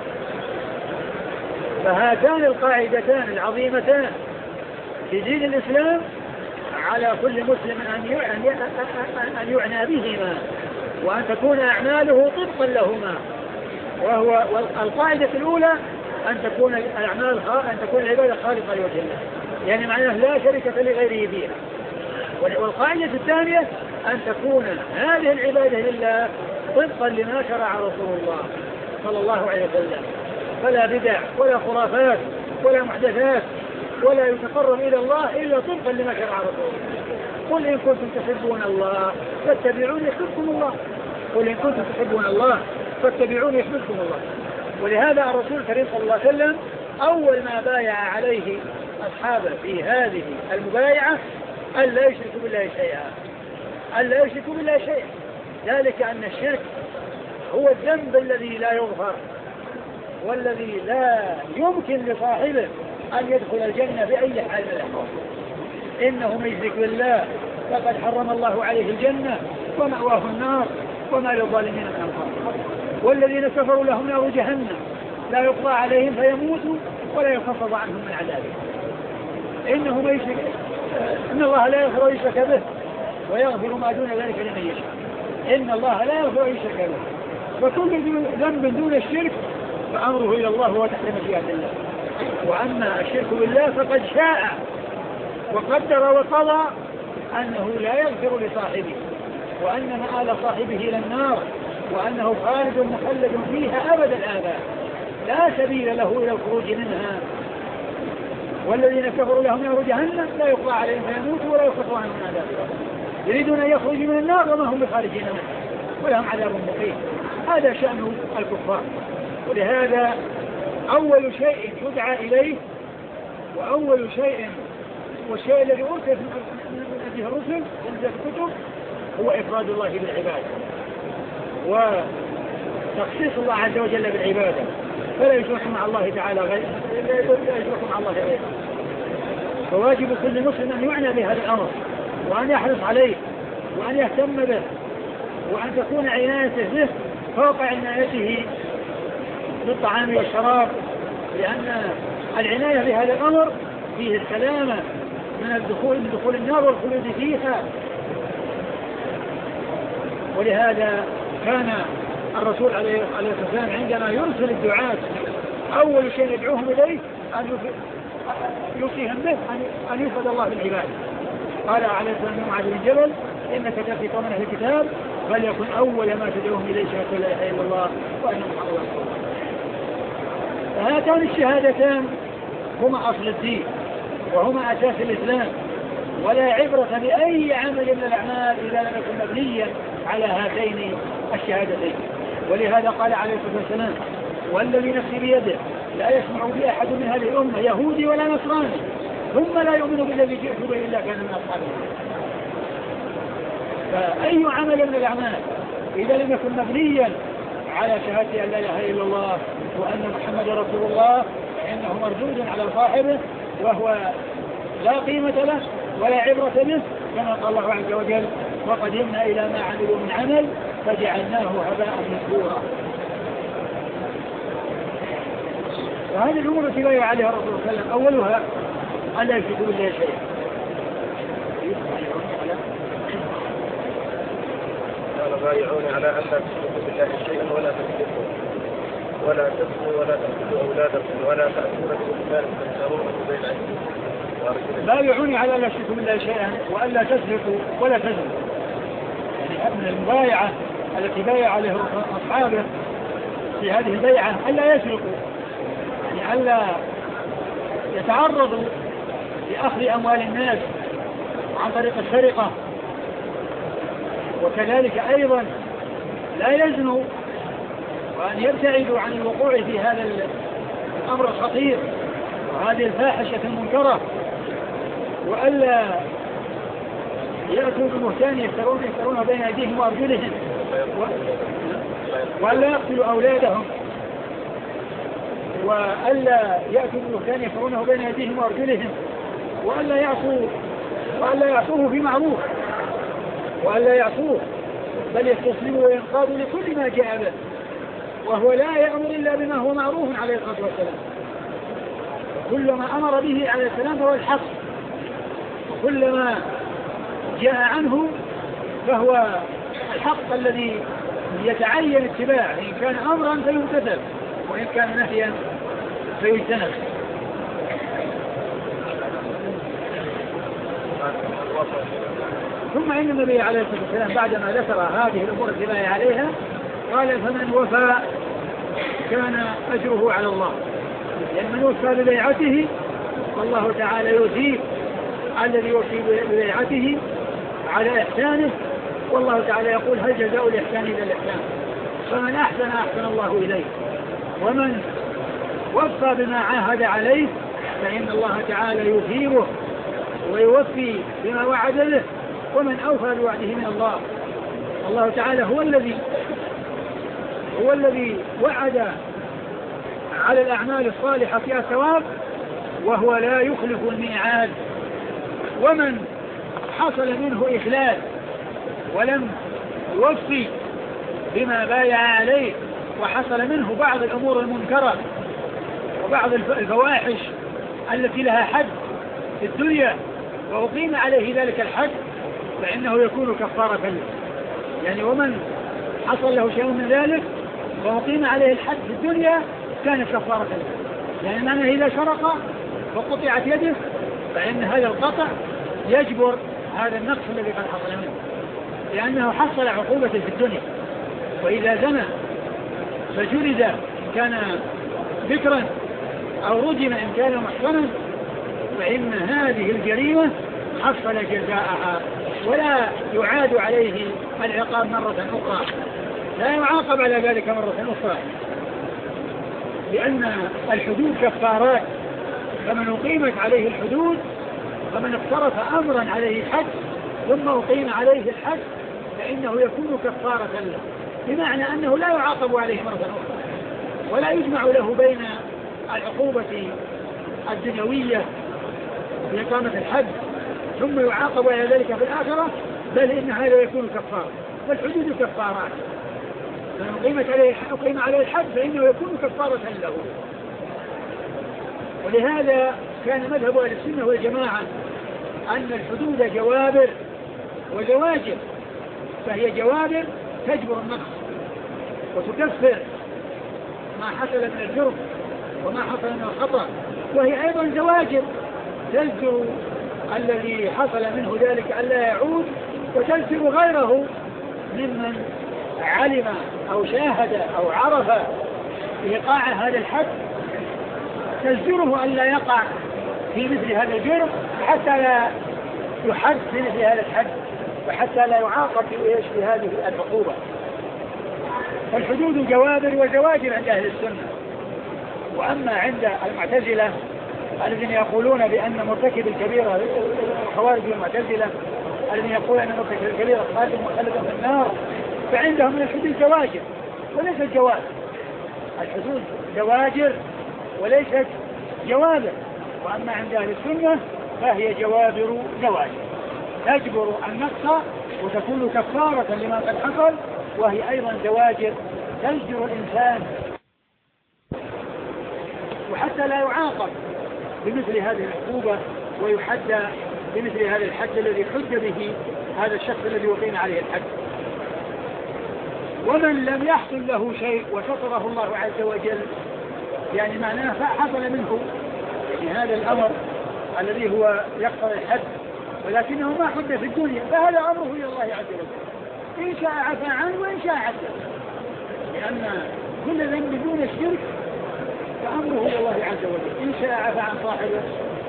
S2: فهاتان القاعدتان العظيمتان في دين الإسلام على كل مسلم أن يعنى بهما وأن تكون أعماله طبقا لهما. وهو القاعدة الأولى أن تكون الأعمال أن تكون العبادة خالصة لوجه الله، يعني معناه لا شركة لغيره فيها. والقاعدة الثانية أن تكون هذه العبادة لله طبقا لما شرع رسول الله صلى الله عليه وسلم، فلا بدع ولا خرافات ولا محدثات ولا يتقرب إلى الله إلا طبقا لما شرع رسوله. قل إن كنتم تحبون الله فاتبعوني يحببكم الله. قل إن كنتم تحبون الله فاتبعوني يحببكم الله. ولهذا الرسول الكريم صلى الله عليه وسلم أول ما بايع عليه أصحابه في هذه المبايعة ألا يشركوا بالله شيئا، ألا يشركوا بالله شيئا، ذلك أن الشرك هو الذنب الذي لا يغفر والذي لا يمكن لصاحبه أن يدخل الجنة بأي حال من الأحوال. إنه من يشرك بالله فقد حرم الله عليه الجنة ومأواه النار وما للظالمين من أنصار. والذين كفروا لهم نار جهنم لا يقضى عليهم فيموتوا ولا يخفض عنهم من عذابه. إنه من يشرك إن الله لا يغفر يشرك به ويغفر ما دون ذلك لمن يشاء. إن الله لا يغفر يشرك به، فكل ذنب دون الشرك فأمره إلى الله وتحت مشيئة الله. وأما الشرك بالله فقد شاء وقدر وقضى أنه لا يغفر لصاحبه، وأن مآل صاحبه إلى النار، وأنه خالد مخلد فيها أبد الآباد لا سبيل له إلى الخروج منها. والذين كفروا لهم نار جهنم لا يقضى عليهم فيموتوا ولا يخفض عنهم من عذابها. يريدون أن يخرجوا من النار وما هم بخارجين منها ولهم عذاب مقيم. هذا شأن الكفار. ولهذا أول شيء يدعى إليه وأول شيء والشيء الذي أرسل من أجله الرسل في الكتب هو إفراد الله بالعبادة وتخصيص الله عز وجل بالعبادة، فلا يشرك مع الله تعالى غيره، لا يشرك مع الله غيره. فواجب كل مسلم أن يعنى بهذا الأمر وأن يحرص عليه وأن يهتم به وأن تكون عنايته به فوق عنايته بالطعام والشراب، لأن العناية بهذا الأمر فيه السلامة من الدخول من دخول النار والخلود فيها. ولهذا كان الرسول عليه الصلاة والسلام عندما يرسل الدعاة أول شيء يدعوهم إليه أن يوصيهم به أن يفرد الله بالعبادة. قال عليه الصلاة والسلام معاذ بن جبل إنك تأتي قوم أهل الكتاب فليكن أول ما تدعوهم إليه شهادة لا إله إلا الله وأن محمدا رسول الله. فهاتان الشهادتان هما أصل الدين وهما أساس الإسلام، ولا عبرة بأي عمل من الأعمال إذا لم يكن مبنيا على هاتين الشهادتين. ولهذا قال عليه الصلاة والسلام والذي نفسي بيده لا يسمع بي أحد من هذه الأمة يهودي ولا نصراني ثم لا يؤمن بالذي جئت به إلا كان من أصحابه. فأي عمل من الأعمال إذا لم يكن مبنيا على شهادة أن لا إله إلا الله وأن محمد رسول الله فإنه مردود على صاحبه وهو لا قيمة له ولا عبرة به، كما قال الله عز وجل وقدمنا إلى ما عملوا من عمل فجعلناه هباء منثورا. وهذه الأمور التي بايع عليها الرسول صلى الله عليه وسلم أولها أن لا يشركوا بالله شيئا.
S1: قال بايعون على أن لا تشركوا بالله شيئا ولا تسرقوا ولا تزنوا ولا تقتلوا أولادكم ولا تأكلوا بالمال تنكرونه بين أيديكم.
S2: بايعون على أن لا تشركوا بالله شيئا وأن لا تسرقوا ولا تزنوا. يعني من المبايعة التي بايع عليها أصحابه في هذه البيعة ألا يسرقوا، يعني ألا يتعرضوا لأخذ أموال الناس عن طريق السرقة، وكذلك أيضا لا يزنوا وأن يبتعدوا عن الوقوع في هذا الأمر الخطير وهذه الفاحشة المنكرة، وألا يأتوا بمهتان يفترون يفترون بين أيديهم وأرجلهم، وألا يقتلوا أولادهم، وألا يأتوا بمهتان يفترونه بين أيديهم وأرجلهم، وألا يعصوا وألا يعصوه في معروف وألا يعصوه بل يستسلموا وينقادوا لكل ما جاء به، وهو لا يأمر إلا بما هو معروف عليه الصلاة والسلام. كل ما أمر به عليه السلام فهو الحق، وكل ما جاء عنه فهو الحق الذي يتعين اتباعه، إن كان أمرا فيمتثل وإن كان نهيا فيجتنب. ثم إن النبي عليه الصلاة والسلام بعدما ذكر هذه الأمور التي بايع عليها قال فمن وفى كان أجره على الله، لأن من وفى ببيعته والله تعالى يثيب الذي يوفي ببيعته على إحسانه، والله تعالى يقول هل جزاء الإحسان إلا الإحسان، فمن أحسن أحسن الله إليه، ومن وفى بما عاهد عليه فإن الله تعالى يثيبه ويوفي بما وعد له، ومن أوفى بوعده من الله. الله تعالى هو الذي هو الذي وعد على الأعمال الصالحة فيها ثواب، وهو لا يخلف الميعاد. ومن حصل منه إخلال ولم يوفي بما بايع عليه، وحصل منه بعض الأمور المنكرة وبعض الفواحش التي لها حد في الدنيا وأقيم عليه ذلك الحد، فإنه يكون كفارة له. يعني ومن حصل له شيء من ذلك وأقيم عليه الحد في الدنيا كان كفارة له. يعني معنى إذا سرق فقطعت يده فإن هذا القطع يجبر هذا النقص الذي قد حصل منه، لأنه حصل عقوبة في الدنيا. وإذا زنى فجلد إن كان ذكرا أو رجم إن كان محصنا، فإن هذه الجريمة حصل جزاءها ولا يعاد عليه العقاب مرة أخرى، لا يعاقب على ذلك مرة أخرى، لأن الحدود كفارات، فمن أقيمت عليه الحدود فمن اقترف أمرا عليه الحد ثم أقيم عليه الحد فإنه يكون كفارة له، بمعنى أنه لا يعاقب عليه مرة أخرى، ولا يجمع له بين العقوبة الدنيوية بإقامة الحد ثم يعاقب على ذلك في الآخرة، بل إن هذا يكون كفارة. فالحدود كفارات، فمن أقيمت عليه أقيم عليه الحد فإنه يكون كفارة له. ولهذا كان مذهب أهل السنة والجماعة أن الحدود جوابر وزواجر، فهي جوابر تجبر النقص وتكفر ما حصل من الجرم وما حصل من الخطأ، وهي أيضا زواجر تزجر الذي حصل منه ذلك ألا يعود، وتزجر غيره ممن علم أو شاهد أو عرف إيقاع هذا الحد، تزجره ألا يقع في مثل هذا الجرم حتى لا يحد في مثل هذا الحد، وحتى لا يعاقب في هذه العقوبة. فالحدود جوابر وزواجر عند أهل السنة. وأما عند المعتزلة الذين يقولون بأن مرتكب الكبيرة، الخوارج والمعتزلة الذين يقولون أن مرتكب الكبيرة خالد مخلد في النار، فعندهم من الحدود زواجر وليست جوابر. الحدود زواجر وليست جوابر. وأما عند أهل السنة فهي جوابر زواجر تجبر النقص وتكون كفارة لما قد حصل، وهي أيضا زواجر تزجر الإنسان وحتى لا يعاقب بمثل هذه العقوبة ويحد بمثل هذا الحد الذي حد به هذا الشخص الذي وقيم عليه الحد. ومن لم يحصل له شيء وستره الله عز وجل، يعني معناه حصل منه يعني هذا الأمر الذي هو يقتضي الحد ولكنه ما حد في الدنيا، فهذا أمره إلى الله عز وجل، إن شاء عفى عنه وإن شاء عذب، لأن كل ذنب دون الشرك فأمره إلى الله عز وجل، إن شاء عفى عن صاحبه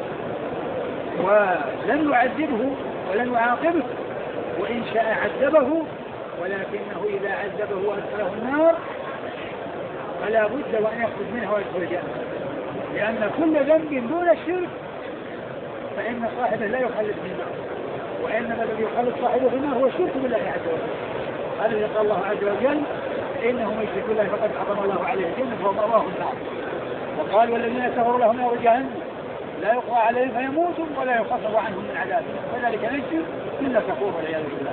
S2: ولن يعذبه ولن يعاقبه، وإن شاء عذبه ولكنه إذا عذبه وأدخله النار فلا بد وأن يخرج منها ويدخل الجنة، لأن كل ذنب دون الشرك فإن صاحبه لا يخلد في النار، وإنما الذي يخلد صاحبه في النار هو الشرك بالله عز وجل. هذا الذي قال الله عز وجل إنه من يشرك بالله فقد حرم الله عليه الجنة ومأواه النار، وقال والذين كفروا لهم نار جهنم لا يقضى عليهم فيموتوا ولا يخفف عنهم من عذابهم وذلك نجزي كل كفور والعياذ بالله.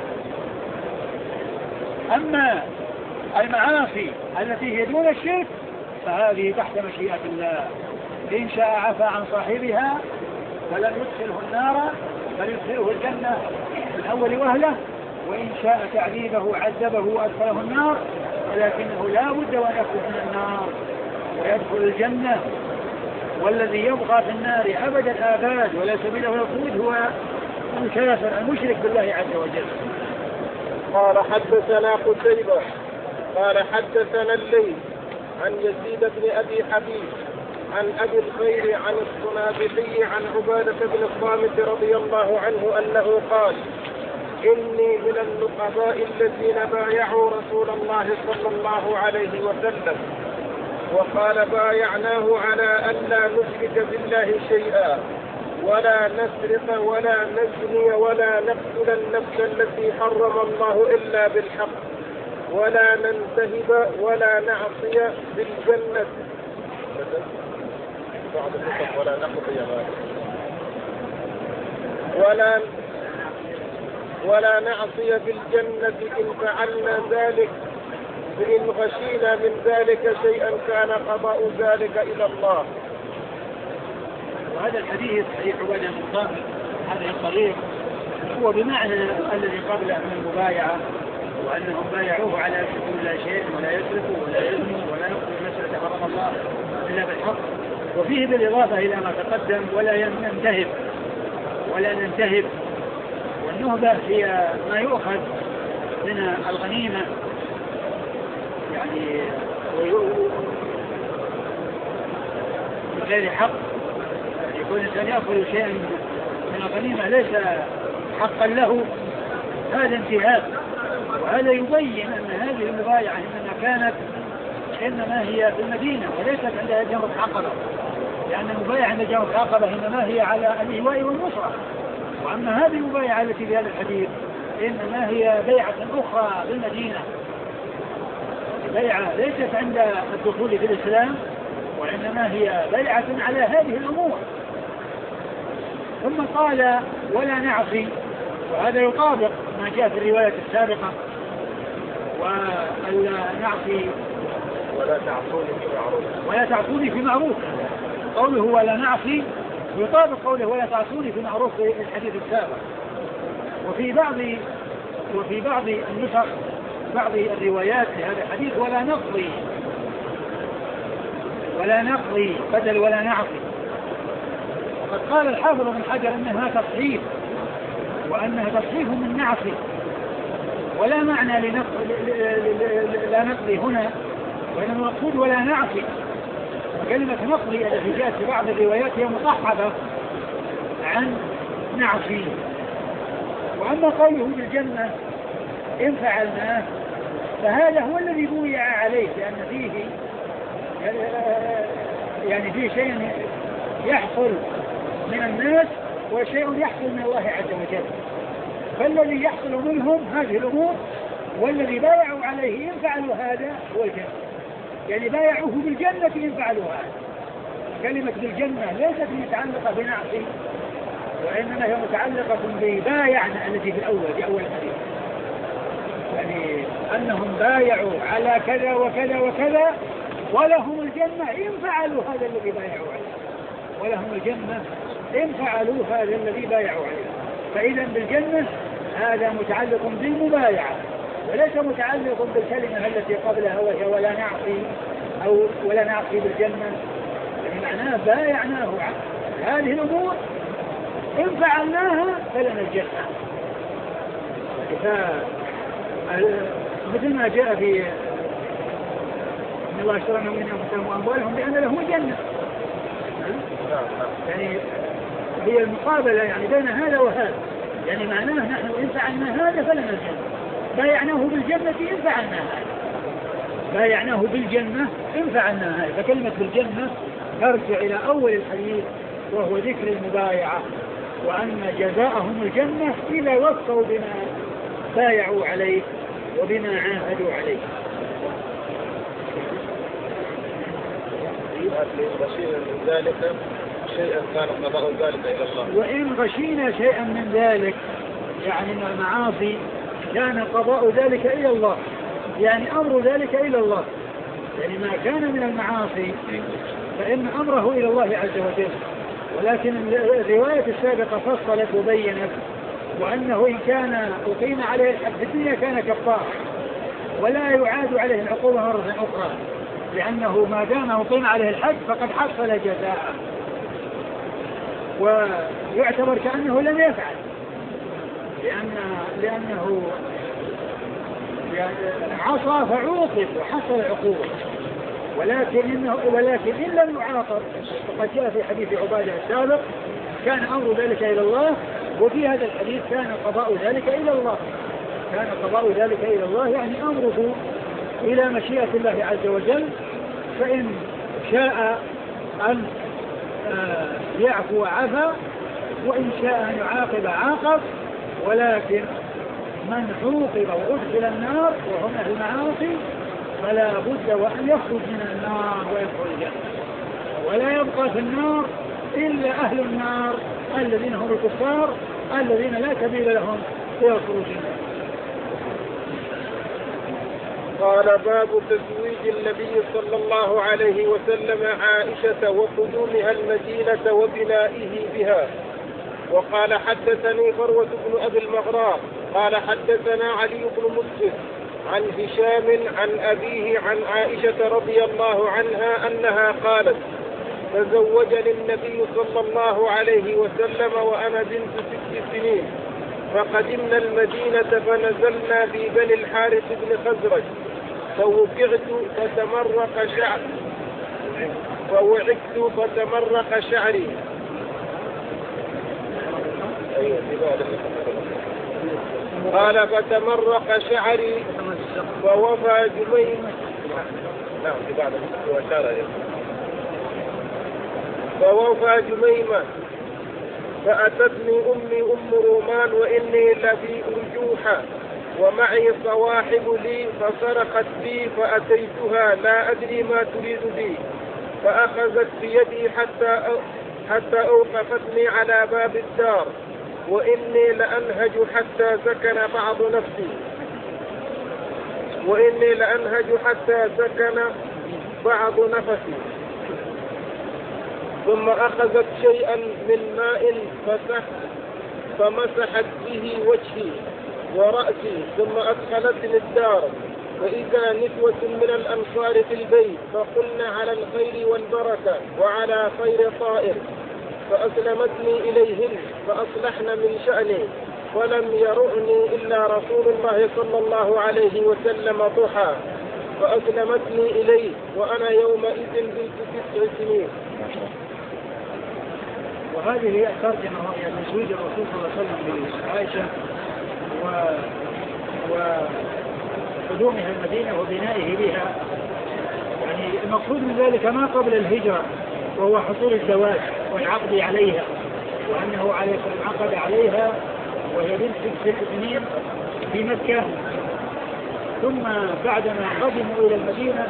S2: أما المعاصي التي هي دون الشرك فهذه تحت مشيئة الله، إن شاء عفى عن صاحبها فلن يدخله النار بل يدخله الجنة من أول وهلة، وإن شاء تعذيبه عذبه وأدخله النار، ولكنه لا بد وأن يخرج من النار ويدخل الجنة. والذي يبقى في النار أبد الآباد ولا سبيل له الخروج هو الكافر المشرك بالله عز وجل.
S1: قال حدثنا قتيبة قال حدثنا الليث عن يزيد بن أبي حبيب عن أبي الخير عن الصنابحي عن عبادة بن الصامت رضي الله عنه أنه قال: إني من النقباء الذين بايعوا رسول الله صلى الله عليه وسلم. وقال: بايعناه على أن لا نشرك بالله شيئا ولا نسرق ولا نزني ولا نقتل النفس التي حرم الله إلا بالحق ولا ننتهب ولا نعصي بالجنة ولا نقضي ولا ولا نعصي بالجنة إن فعلنا ذلك، فإن غشينا من ذلك شيئا كان قضاء ذلك إلى الله.
S2: وهذا الحديث حديث عبادة بن الصامت هذه الطريق هو بمعنى الذي قبله من المبايعة، وأنهم بايعوه على أن لا شيء ولا يسرقوا ولا يزنوا ولا يقتلوا النفس التي حرم الله إلا بالحق، وفيه بالإضافة إلى ما تقدم ولا ننتهب ولا ننتهب. والنهبة هي ما يؤخذ من الغنيمة، يعني بغير حق، يكون الإنسان يأخذ شيئا من الغنيمة ليس حقا له، هذا انتهاك. وهذا يبين أن هذه المبايعة إنما كانت إنما هي في المدينة وليست عندها جمرة عقبة، لأن المبايعة عند جمرة عقبة إنما هي على الإيواء والنصرة. وأما هذه المبايعة التي في هذا الحديث إنما هي بيعة أخرى بالمدينة، بيعة ليست عند الدخول في الإسلام، وإنما هي بيعة على هذه الأمور. ثم قال: ولا نعصي، وهذا يطابق ما جاء في الرواية السابقة، ولا نعصي
S1: ولا تعصوني في معروف
S2: ولا تعصوني في معروف. قوله ولا نعصي يطابق قوله ولا تعصوني في معروف في الحديث السابق. وفي بعض وفي بعض النسخ بعض الروايات لهذا الحديث ولا نقضي ولا نقضي بدل ولا نعصي. وقد قال الحافظ بن حجر انها تصحيح، وانها تصحيح من نعصي، ولا معنى لنقضي لا نقضي هنا، وانما المقصود ولا نعصي. وكلمة نقضي التي جاءت في بعض الروايات هي مصحبة عن نعصي. وأما قوله بالجنة إن فعلناه فهذا هو الذي بويع عليه، لأن فيه يعني فيه شيء يحصل من الناس وشيء يحصل من الله عز وجل، فالذي يحصل منهم هذه الأمور، والذي بايعوا عليه إن فعلوا هذا هو الجنة، يعني بايعوه بالجنة إن فعلوا هذا. كلمة بالجنة ليست متعلقة بنعصي، وإنما هي متعلقة ببايعنا التي في الأول في أول الحديث، يعني أنهم بايعوا على كذا وكذا وكذا ولهم الجنة إن فعلوا هذا الذي بايعوا عليه، ولهم الجنة إن فعلوا هذا الذي بايعوا عليه. فإذا بالجنة هذا متعلق بالمبايعة وليس متعلق بالكلمة التي قبلها وهي ولا نعصي أو ولا نعصي بالجنة، يعني معناه بايعناه هذه الأمور إن فعلناها فلنا الجنة. مثل ما جاء في إن الله اشترى من أنفسهم وأموالهم بأن لهم الجنة، يعني هي المقابلة يعني بين هذا وهذا، يعني معناه نحن إن فعلنا هذا فلنا الجنة، بايعناه بالجنة إن فعلنا هذا، بايعناه بالجنة إن فعلنا هذا. فكلمة بالجنة ترجع إلى أول الحديث وهو ذكر المبايعة، وأن جزاءهم الجنة إذا وفوا بما بايعوا عليه وبما عاهدوا عليه.
S1: غشينا من ذلك شيئا كان قضاء ذلك إلى الله.
S2: وإن غشينا شيئا من ذلك يعني من المعاصي كان قضاء ذلك إلى الله، يعني أمر ذلك إلى الله، يعني ما كان من المعاصي فإن أمره إلى الله عز وجل. ولكن الرواية السابقة فصلت وبينت وأنه إن كان أقيم عليه الحد في الدنيا كان كفارا ولا يعاد عليه العقوبة مرة أخرى، لأنه ما دام أقيم عليه الحد فقد حصل جزاءه ويعتبر كأنه لم يفعل، لأن لأنه عصى فعوقب وحصل عقوبة. ولكن إنه ولكن إن لم يعاقب فقد جاء في حديث عبادة السابق كان أمر ذلك إلى الله، وفي هذا الحديث كان قضاء ذلك إلى الله، كان قضاء ذلك إلى الله يعني أمره إلى مشيئة الله عز وجل، فإن شاء أن يعفو عفا، وإن شاء أن يعاقب عاقب، ولكن من عوقب وأدخل النار وهم أهل المعاصي فلا بد وأن يخرج من النار ويدخل الجنة، ولا يبقى في النار إلا أهل النار الذين هم الكفار الذين لا سبيل لهم إلى الخروج منها.
S1: قال باب تزويج النبي صلى الله عليه وسلم عائشة وقدومها المدينة وبنائه بها. وقال حدثني فروة بن أبي المغراء قال حدثنا علي بن مسلم عن هشام عن أبيه عن عائشة رضي الله عنها أنها قالت تزوجني النبي صلى الله عليه وسلم وأنا بنت ست سنين، فقدمنا المدينة فنزلنا في بني الحارث بن خزرج، فوقعت فتمرق شعر فوعكت فتمرق شعري قال فتمرق شعري فوفى جميمة فوفى جميمة فأتتني أمي أم رومان وإني لفي أرجوحة ومعي صواحب لي، فصرخت بي فأتيتها لا أدري ما تريد بي، فأخذت بيدي حتى حتى أوقفتني على باب الدار، وإني لأنهج حتى سكن بعض نفسي وإني لأنهج حتى سكن بعض نفسي ثم أخذت شيئا من ماء فسح فمسحت به وجهي ورأسي، ثم أدخلتني الدار فإذا نسوة من الأنصار في البيت، فقلنا على الخير والبركة وعلى خير طائر، فأسلمتني إليهن فأصلحن من شأني، ولم يرعني إلا رسول الله صلى الله عليه وسلم ضحى، فأسلمتني إليه وأنا يومئذ بنت تسع سنين.
S2: وهذه هي ترجمة وهي تزويج الرسول صلى الله عليه وسلم بعائشة وقدومها المدينة وبنائه بها. يعني المقصود من ذلك ما قبل الهجرة، وهو حصول الزواج والعقد عليها، وأنه عليه السلام عقد عليها وهي بنت ست سنين في مكة، ثم بعدما قدموا إلى المدينة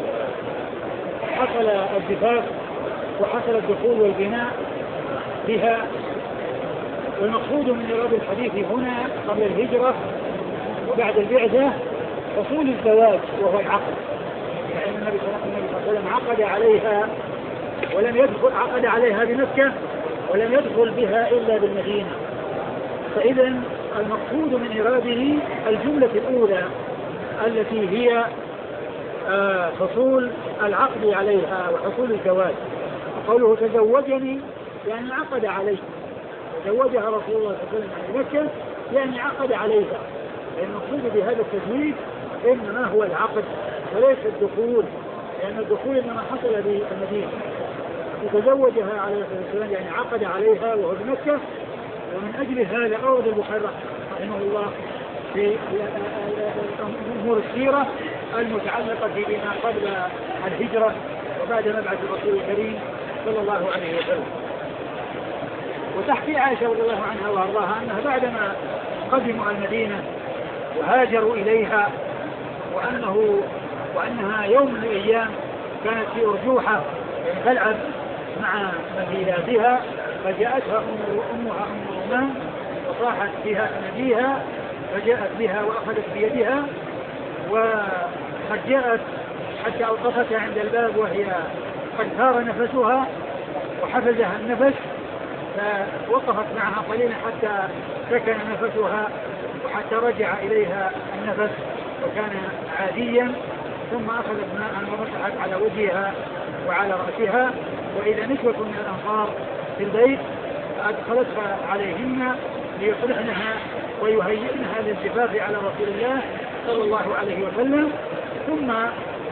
S2: حصل الزفاف وحصل الدخول والبناء بها. والمقصود من إرادة الحديث هنا قبل الهجرة وبعد البعثة حصول الزواج وهو العقد، يعني النبي صلى الله عليه وسلم عقد عليها ولم يدخل عقد عليها بمكة ولم يدخل بها إلا بالمدينة. فإذا المقصود من إراده الجملة الأولى التي هي آه حصول العقد عليها وحصول الزواج. قوله تزوجني يعني عقد عليه، تزوجها رسول الله صلى الله عليه وسلم في مكة يعني عقد عليها. المقصود بهذا التزويج إنما هو العقد وليس الدخول، لأن الدخول إنما حصل بالمدينة. وتزوجها عليه الصلاة والسلام يعني عقد عليها وهو بمكة. ومن أجل هذا أورد البخاري رحمه الله في أمور السيرة المتعلقة بما قبل الهجرة وبعد مبعث الرسول الكريم صلى الله عليه وسلم. وتحكي عائشة رضي الله عنها وارضاها أنها بعدما قدموا المدينة وهاجروا إليها وأنه وأنها يوم من الأيام كانت في أرجوحة تلعب مع مديناتها، فجاءتها أمها أم رومان وصاحت بها نبيها، فجاءت بها وأخذت بيدها، وقد جاءت حتى أوقفتها عند الباب وهي قد ثار نفسها وحفزها النفس، فوقفت معها قليلا حتى سكن نفسها وحتى رجع إليها النفس وكان عاديا، ثم أخذت ماء ومسحت على وجهها وعلى رأسها، وإذا نسوة من الأنصار في البيت أدخلتها عليهن ليصلحنها ويهيئنها للزفاف على رسول الله صلى الله عليه وسلم. ثم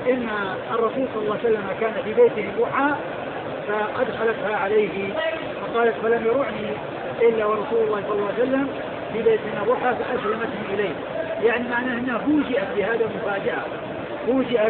S2: إن الرسول صلى الله عليه وسلم كان في بيته ضحى فأدخلتها عليه فقالت فلم يرعني إلا ورسول الله صلى الله عليه وسلم في بيتنا ضحى فأسلمتني إليه. يعني معناه أنها فوجئت بهذا مفاجأة، فوجئت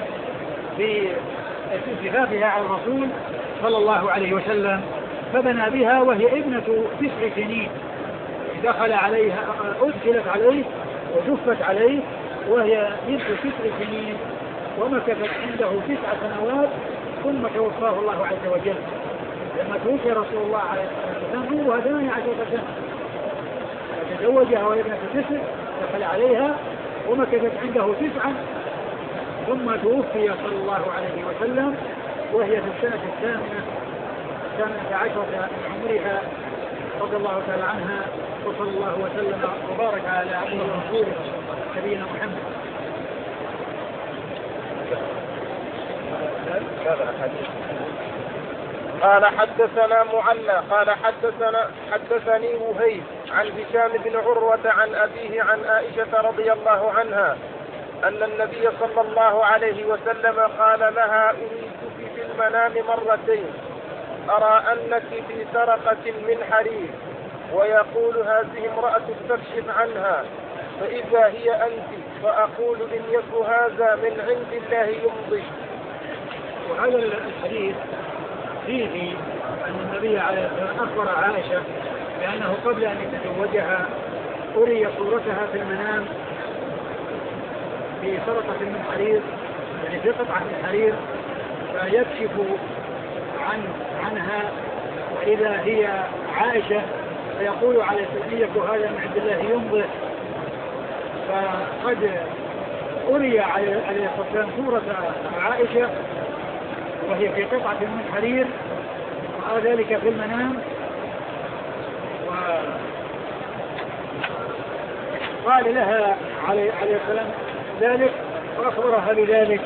S2: بزفافها على الرسول صلى الله عليه وسلم فبنى بها وهي ابنة تسع سنين، دخل عليها أدخلت عليه وزفت عليه وهي بنت تسع سنين ومكثت عنده تسع سنوات ثم توفاه الله عز وجل. لما توفي رسول الله عليه الصلاة والسلام عمرها ثمانية عشرة سنة فتزوجها وهي ابنة تسع، دخل عليها ومكثت عنده تسعا ثم توفي صلى الله عليه وسلم وهي في السنة الثامنة ثامنة عشرة من عمرها رضي الله تعالى عنها. وصلى الله وسلم وبارك على عبد الرسول نبينا محمد.
S1: قال حدثنا معلى قال حدثنا حدثني وهيب عن هشام بن عروة عن أبيه عن عائشة رضي الله عنها أن النبي صلى الله عليه وسلم قال لها أريدك في المنام مرتين أرى أنك في سرقة من حرير ويقول هذه امرأة تكشف عنها فإذا هي أنت فأقول إن يك هذا من عند الله يمضي.
S2: وهذا الحديث فيه أن النبي عليه الصلاة والسلام أخبر عائشة بأنه قبل أن يتزوجها أري صورتها في المنام في سرقة من حرير، يعني في قطعة من حرير فيكشف عن عنها وإذا هي عائشة فيقول عليه الصلاة هذا من عند الله يمضي. فقد أري عليه الصلاة والسلام صورة عائشة وهي في قطعة من حرير رأى ذلك في المنام وقال لها عليه السلام ذلك وأخبرها بذلك.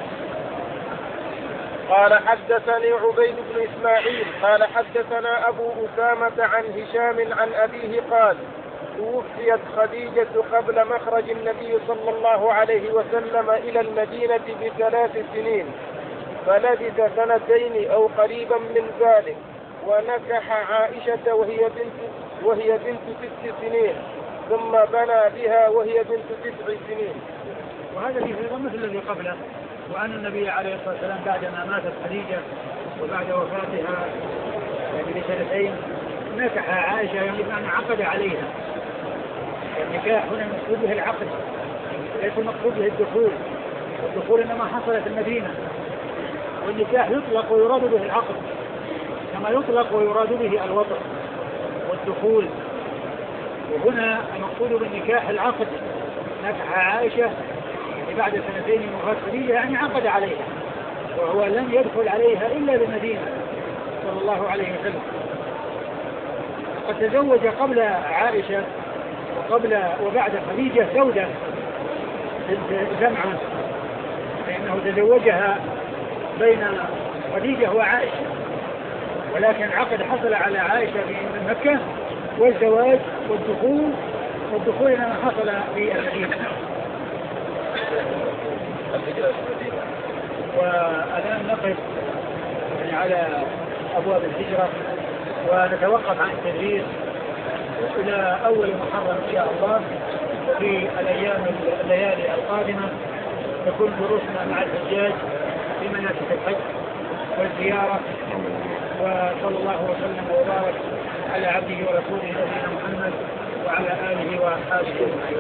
S1: قال حدثني عبيد بن إسماعيل قال حدثنا أبو أسامة عن هشام عن أبيه قال توفيت خديجة قبل مخرج النبي صلى الله عليه وسلم إلى المدينة بثلاث سنين فلبث سنتين أو قريبا من ذلك ونكح عائشة وهي بنت وهي بنت ست سنين ثم بنى بها وهي بنت تسع سنين.
S2: وهذا في مثل الذي قبله، وأن النبي عليه الصلاة والسلام بعدما ماتت خديجة وبعد وفاتها يعني بسنتين نكح عائشة، يعني بمعنى عقد عليها. النكاح هنا المقصود به العقد ليس المقصود به الدخول، الدخول إنما حصل في المدينة، والنكاح يطلق ويراد به العقد كما يطلق ويراد به الوطن والدخول. وهنا المقصود بالنكاح العقد، نكح عائشة بعد سنتين من وفاة خديجة يعني عقد عليها، وهو لم يدخل عليها إلا بالمدينة صلى الله عليه وسلم. قد تزوج قبل عائشة وقبل وبعد خديجة سودة بنت زمعة، لأنه تزوجها بين خديجة وعائشة، ولكن عقد حصل على عائشة في مكة والزواج والدخول والدخول إنما حصل في المدينة. والآن نقف يعني على أبواب الهجرة ونتوقف عن التدريس إلى أول محرم إن شاء الله. في الأيام الليالي القادمة تكون دروسنا مع الحجاج في مناسك الحج والزيارة. وصلى الله وسلم وبارك على عبده ورسوله نبينا محمد وعلى آله وأصحابه أجمعين.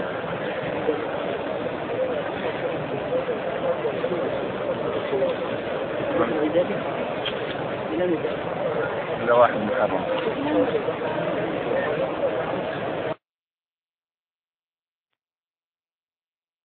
S3: إلى واحد محرم.